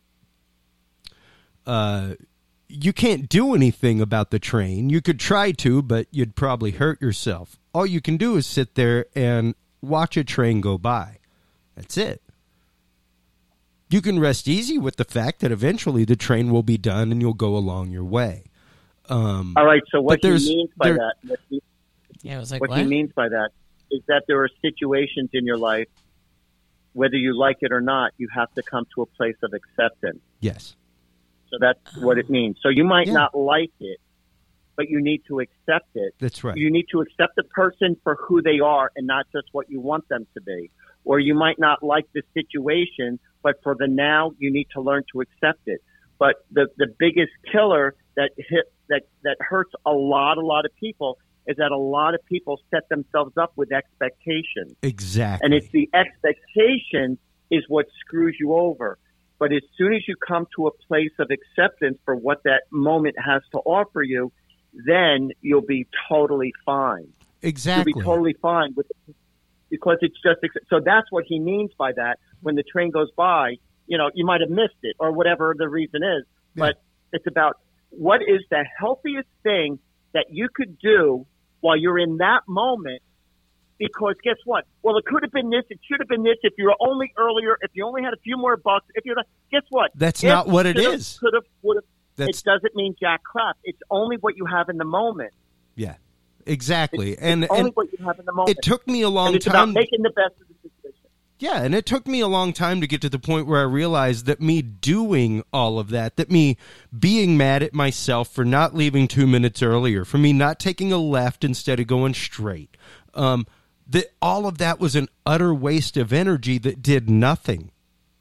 You can't do anything about the train. You could try to, but you'd probably hurt yourself. All you can do is sit there and watch a train go by. That's it. You can rest easy with the fact that eventually the train will be done and you'll go along your way. All right, so what he means by that, what he means by that is that there are situations in your life, whether you like it or not, you have to come to a place of acceptance. Yes. So that's what it means. So you might not like it, but you need to accept it. That's right. You need to accept the person for who they are and not just what you want them to be. Or you might not like the situation, but for the now, you need to learn to accept it. But the biggest killer that hurts a lot of people is that a lot of people set themselves up with expectations. Exactly. And it's the expectation is what screws you over. But as soon as you come to a place of acceptance for what that moment has to offer you, then you'll be totally fine. Exactly. You'll be totally fine with it because it's just so that's what he means by that. When the train goes by, you know, you might have missed it or whatever the reason is, but it's about what is the healthiest thing that you could do while you're in that moment. Because guess what? Well, it could have been this. It should have been this. If you were only earlier, if you only had a few more bucks, if you're guess what? That's not what it is. Could have, would have. It doesn't mean jack crap. It's only what you have in the moment. Yeah, exactly. It's only what you have in the moment. It took me a long it's time. About making the best of the situation. Yeah, and it took me a long time to get to the point where I realized that me doing all of that me being mad at myself for not leaving 2 minutes earlier, for me not taking a left instead of going straight, that all of that was an utter waste of energy that did nothing.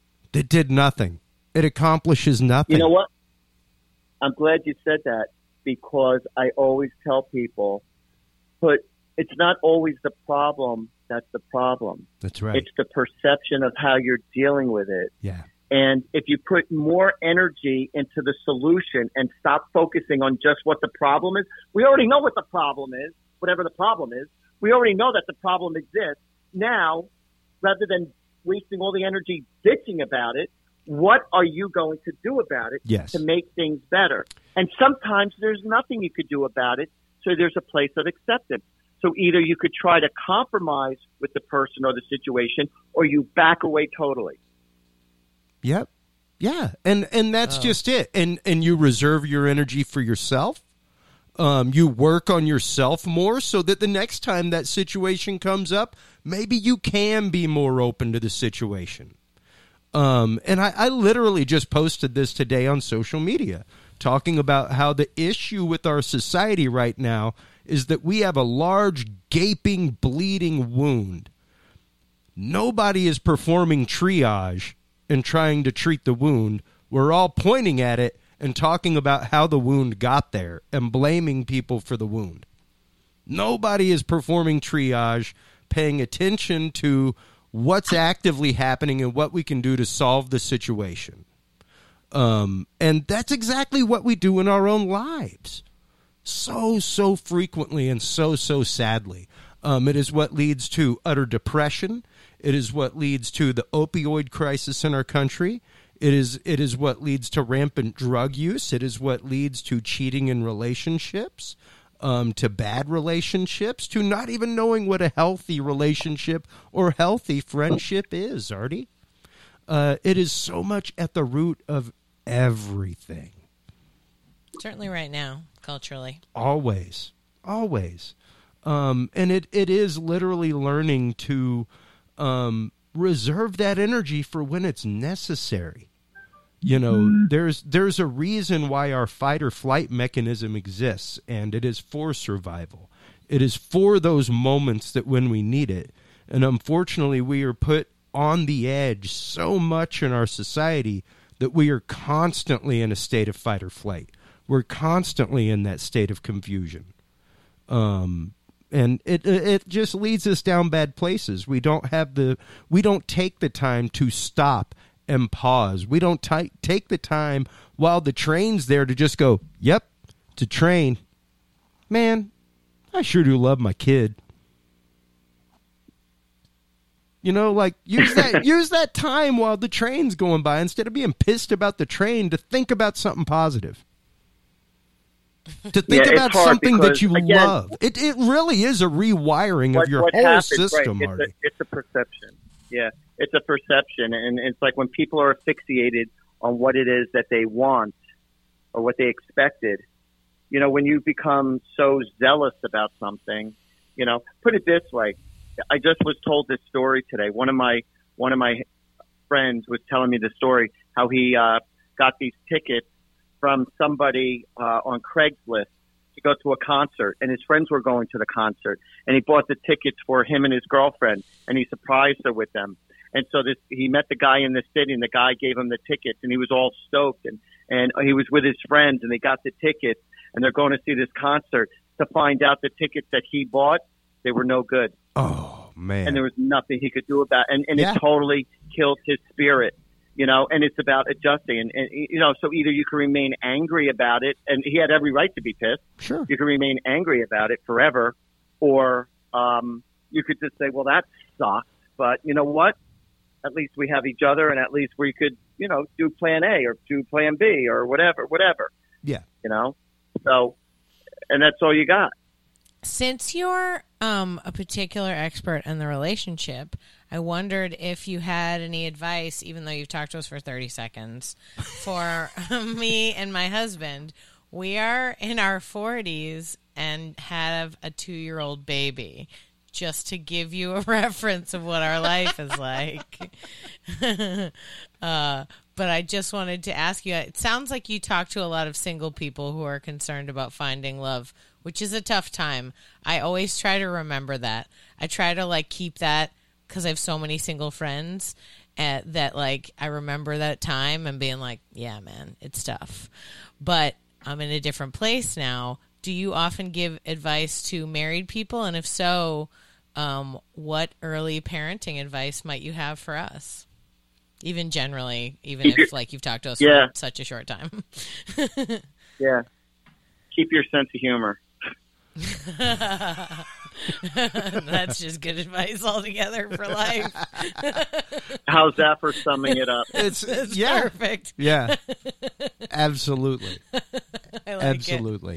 It accomplishes nothing. You know what? I'm glad you said that because I always tell people, but it's not always the problem that's the problem. That's right. It's the perception of how you're dealing with it. Yeah. And if you put more energy into the solution and stop focusing on just what the problem is, we already know what the problem is, whatever the problem is. We already know that the problem exists. Now, rather than wasting all the energy bitching about it, what are you going to do about it to make things better? And sometimes there's nothing you could do about it, so there's a place of acceptance. So either you could try to compromise with the person or the situation, or you back away totally. Yep. Yeah. And that's just it. And you reserve your energy for yourself. You work on yourself more so that the next time that situation comes up, maybe you can be more open to the situation. And I literally just posted this today on social media, talking about how the issue with our society right now is that we have a large, gaping, bleeding wound. Nobody is performing triage and trying to treat the wound. We're all pointing at it and talking about how the wound got there and blaming people for the wound. Nobody is performing triage, paying attention to what's actively happening and what we can do to solve the situation. And that's exactly what we do in our own lives. So frequently and so sadly. It is what leads to utter depression. It is what leads to the opioid crisis in our country. It is what leads to rampant drug use. It is what leads to cheating in relationships, to bad relationships, to not even knowing what a healthy relationship or healthy friendship is, Artie. It is so much at the root of everything. Certainly right now, culturally. Always. And it is literally learning to reserve that energy for when it's necessary. You know, there's a reason why our fight or flight mechanism exists, and it is for survival. It is for those moments that when we need it. And unfortunately, we are put on the edge so much in our society that we are constantly in a state of fight or flight. We're constantly in that state of confusion. And it just leads us down bad places. We don't take the time to stop and pause. We don't take the time while the train's there to just go, yep, it's a train. Man, I sure do love my kid. Like use that time while the train's going by instead of being pissed about the train to think about something positive. To think about something that you love. It really is a rewiring of your whole system, right? Marty. It's a perception. Yeah, it's a perception. And it's like when people are asphyxiated on what it is that they want or what they expected, when you become so zealous about something, put it this way. I just was told this story today. One of my friends was telling me the story, how he got these tickets from somebody on Craigslist to go to a concert, and his friends were going to the concert, and he bought the tickets for him and his girlfriend, and he surprised her with them. And so he met the guy in the city, and the guy gave him the tickets, and he was all stoked, and he was with his friends, and they got the tickets, and they're going to see this concert, to find out the tickets that he bought, they were no good. Oh, man. And there was nothing he could do about it, and it totally killed his spirit. And it's about adjusting. And so either you can remain angry about it, and he had every right to be pissed. Sure. You can remain angry about it forever, or you could just say, well, that sucks, but you know what? At least we have each other, and at least we could, do plan A or do plan B or whatever. Yeah. So, and that's all you got. Since you're a particular expert in the relationship, I wondered if you had any advice, even though you've talked to us for 30 seconds, for me and my husband. We are in our 40s and have a 2-year-old baby, just to give you a reference of what our life is like. But I just wanted to ask you, it sounds like you talk to a lot of single people who are concerned about finding love, which is a tough time. I always try to remember that. I try to keep that, because I have so many single friends that I remember that time and being like, yeah, man, it's tough. But I'm in a different place now. Do you often give advice to married people? And if so, what early parenting advice might you have for us? Even generally, even if you've talked to us for such a short time. Yeah. Keep your sense of humor. That's just good advice altogether for life. How's that for summing it up? It's perfect. Yeah, absolutely. I like absolutely.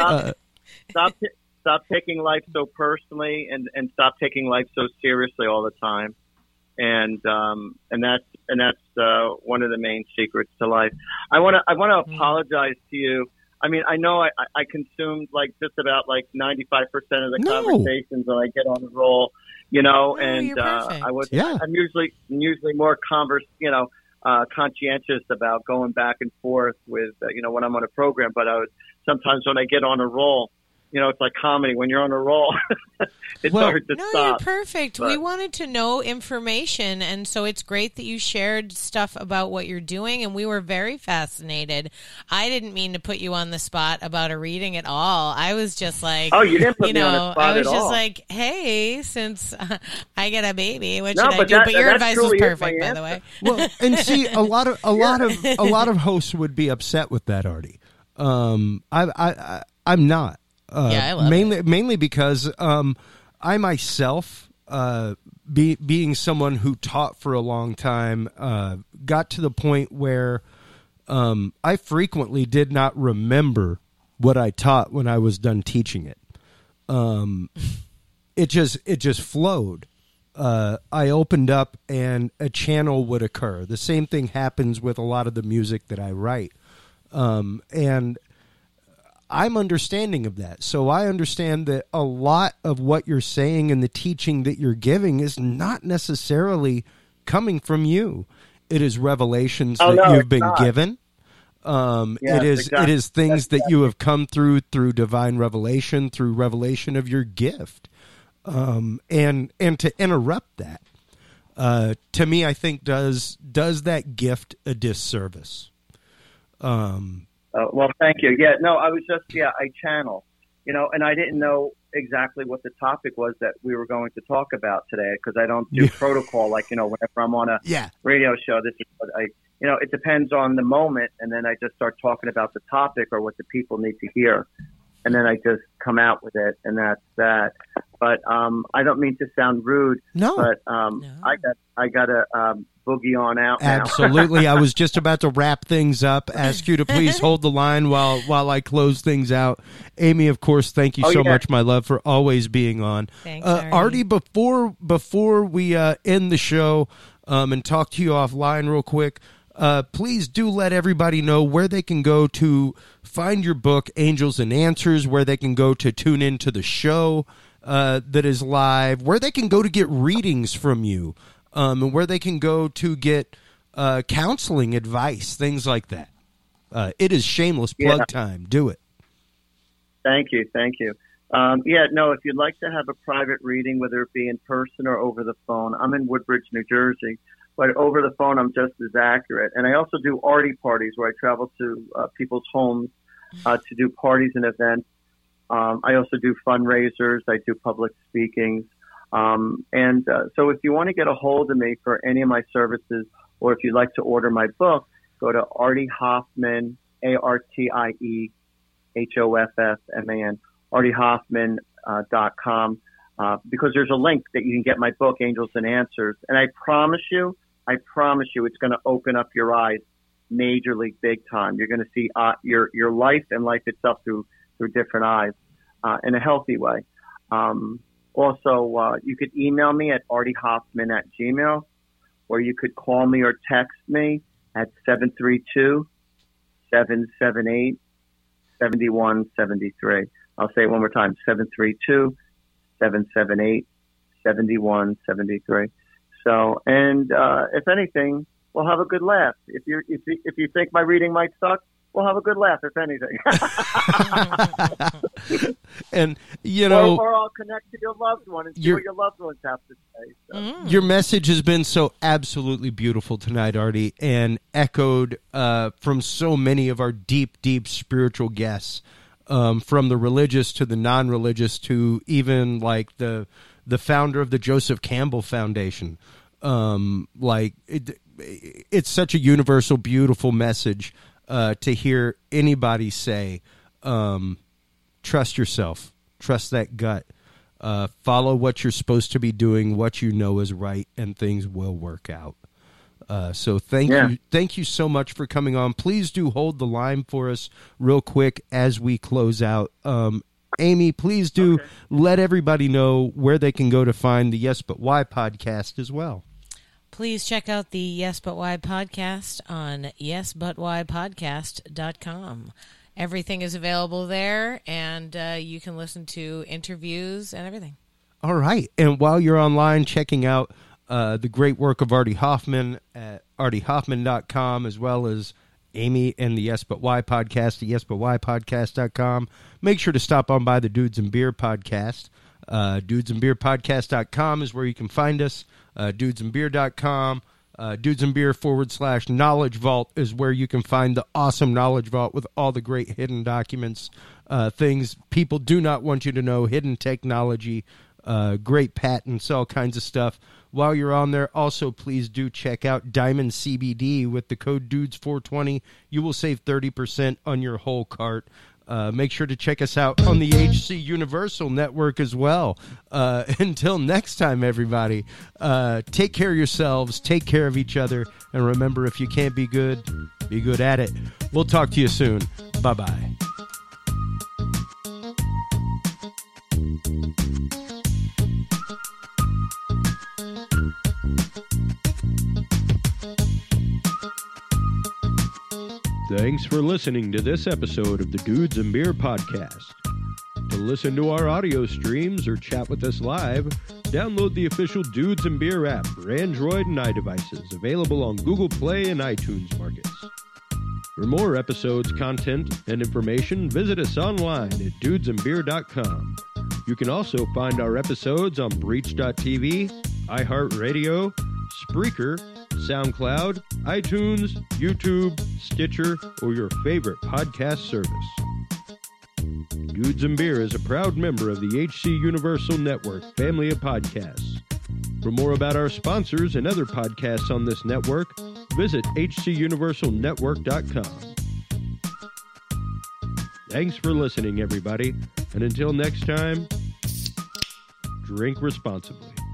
Stop taking life so personally, and stop taking life so seriously all the time. And that's one of the main secrets to life. I want to apologize to you. I mean, I know I consumed just about 95% of the conversations when I get on the roll, and I'm usually more conscientious about going back and forth with when I'm on a program. But sometimes when I get on a roll, it's like comedy. When you're on a roll, it's hard to stop. No, you're perfect. We wanted to know information, and so it's great that you shared stuff about what you're doing, and we were very fascinated. I didn't mean to put you on the spot about a reading at all. I was just like, oh, you didn't put me on the spot I was at just all. Like, hey, since I get a baby, what should I do? But your advice was perfect, by the way. Well, and see, a lot of hosts would be upset with that, Artie. I'm not. I love it. Mainly because I myself, being someone who taught for a long time, got to the point where I frequently did not remember what I taught when I was done teaching it. It just flowed. I opened up and a channel would occur. The same thing happens with a lot of the music that I write, and I'm understanding of that. So I understand that a lot of what you're saying and the teaching that you're giving is not necessarily coming from you. It is revelations that you've been given. It is things that you have come through divine revelation, through revelation of your gift. And to interrupt that, to me, I think does that gift a disservice. Well, thank you. Yeah, no, I was just, I channel, and I didn't know exactly what the topic was that we were going to talk about today, because I don't do protocol whenever I'm on a radio show. This is what it depends on the moment, and then I just start talking about the topic or what the people need to hear, and then I just come out with it, and that's that. But I don't mean to sound rude. No. But No. I got to boogie on out now. Absolutely. I was just about to wrap things up. Ask you to please hold the line while I close things out. Amy, of course, thank you so much, my love, for always being on. Thanks, Artie, before we end the show and talk to you offline real quick, please do let everybody know where they can go to find your book, Angels and Answers, where they can go to tune into the show that is live, where they can go to get readings from you, and where they can go to get counseling advice, things like that. It is shameless plug time. Do it. Thank you. If you'd like to have a private reading, whether it be in person or over the phone, I'm in Woodbridge, New Jersey. But over the phone, I'm just as accurate. And I also do Artie parties where I travel to people's homes to do parties and events. I also do fundraisers. I do public speakings. So if you want to get a hold of me for any of my services, or if you'd like to order my book, go to Artie Hoffman, ArtieHoffman, ArtieHoffman.com, because there's a link that you can get my book, Angels and Answers. And I promise you, it's going to open up your eyes majorly, big time. You're going to see your life and life itself through different eyes in a healthy way. Also, you could email me at artiehoffman@gmail.com, or you could call me or text me at 732-778-7173. I'll say it one more time, 732-778-7173. So, and if anything, we'll have a good laugh. If you think my reading might suck, we'll have a good laugh, if anything. And, or I'll connect to your loved one and see what your loved ones have to say. So. Your message has been so absolutely beautiful tonight, Artie, and echoed from so many of our deep, deep spiritual guests, from the religious to the non-religious to even like the founder of the Joseph Campbell Foundation. It's such a universal, beautiful message to hear anybody say, trust yourself, trust that gut, follow what you're supposed to be doing, what you know is right, and things will work out. So thank you so much for coming on. Please do hold the line for us real quick as we close out. Amy, please do let everybody know where they can go to find the Yes But Why podcast as well. Please check out the Yes But Why podcast on yesbutwhypodcast.com. Everything is available there, and you can listen to interviews and everything. All right. And while you're online checking out the great work of Artie Hoffman at artiehoffman.com, as well as Amy and the Yes But Why podcast at yesbutwhypodcast.com, make sure to stop on by the Dudes and Beer podcast. Dudesandbeerpodcast.com is where you can find us. Dudesandbeer.com. Dudesandbeer / Knowledge Vault is where you can find the awesome Knowledge Vault with all the great hidden documents, things people do not want you to know, hidden technology, great patents, all kinds of stuff. While you're on there, also please do check out Diamond CBD with the code DUDES420. You will save 30% on your whole cart. Make sure to check us out on the HC Universal Network as well. Until next time, everybody, take care of yourselves, take care of each other, and remember, if you can't be good at it. We'll talk to you soon. Bye-bye. Thanks for listening to this episode of the Dudes and Beer Podcast. To listen to our audio streams or chat with us live, download the official Dudes and Beer app for Android and iDevices, available on Google Play and iTunes markets. For more episodes, content, and information, visit us online at dudesandbeer.com. You can also find our episodes on Breach.tv, iHeartRadio, Spreaker, SoundCloud, iTunes, YouTube, Stitcher, or your favorite podcast service. Dudes and Beer is a proud member of the HC Universal Network family of podcasts. For more about our sponsors and other podcasts on this network, visit hcuniversalnetwork.com. Thanks for listening, everybody, and until next time, Drink responsibly.